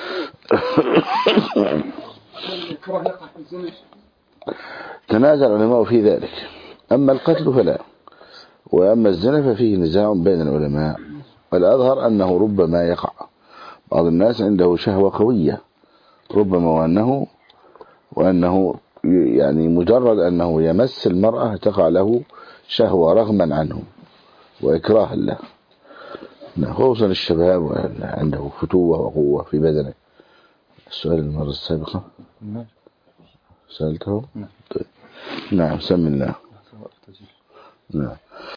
تنازع العلماء في ذلك، أما القتل فلا، وأما الزنا ففيه نزاع بين العلماء، والأظهر أنه ربما يقع. بعض الناس عنده شهوة قوية، ربما وأنه وأنه يعني مجرد أنه يمس المرأة تقع له شهوة رغما عنه وإكراه له، خصوصا الشباب عنده فتوة وقوة في بدنه. السؤال المرة السابقة سألته. طيب. نعم. سم الله. نعم.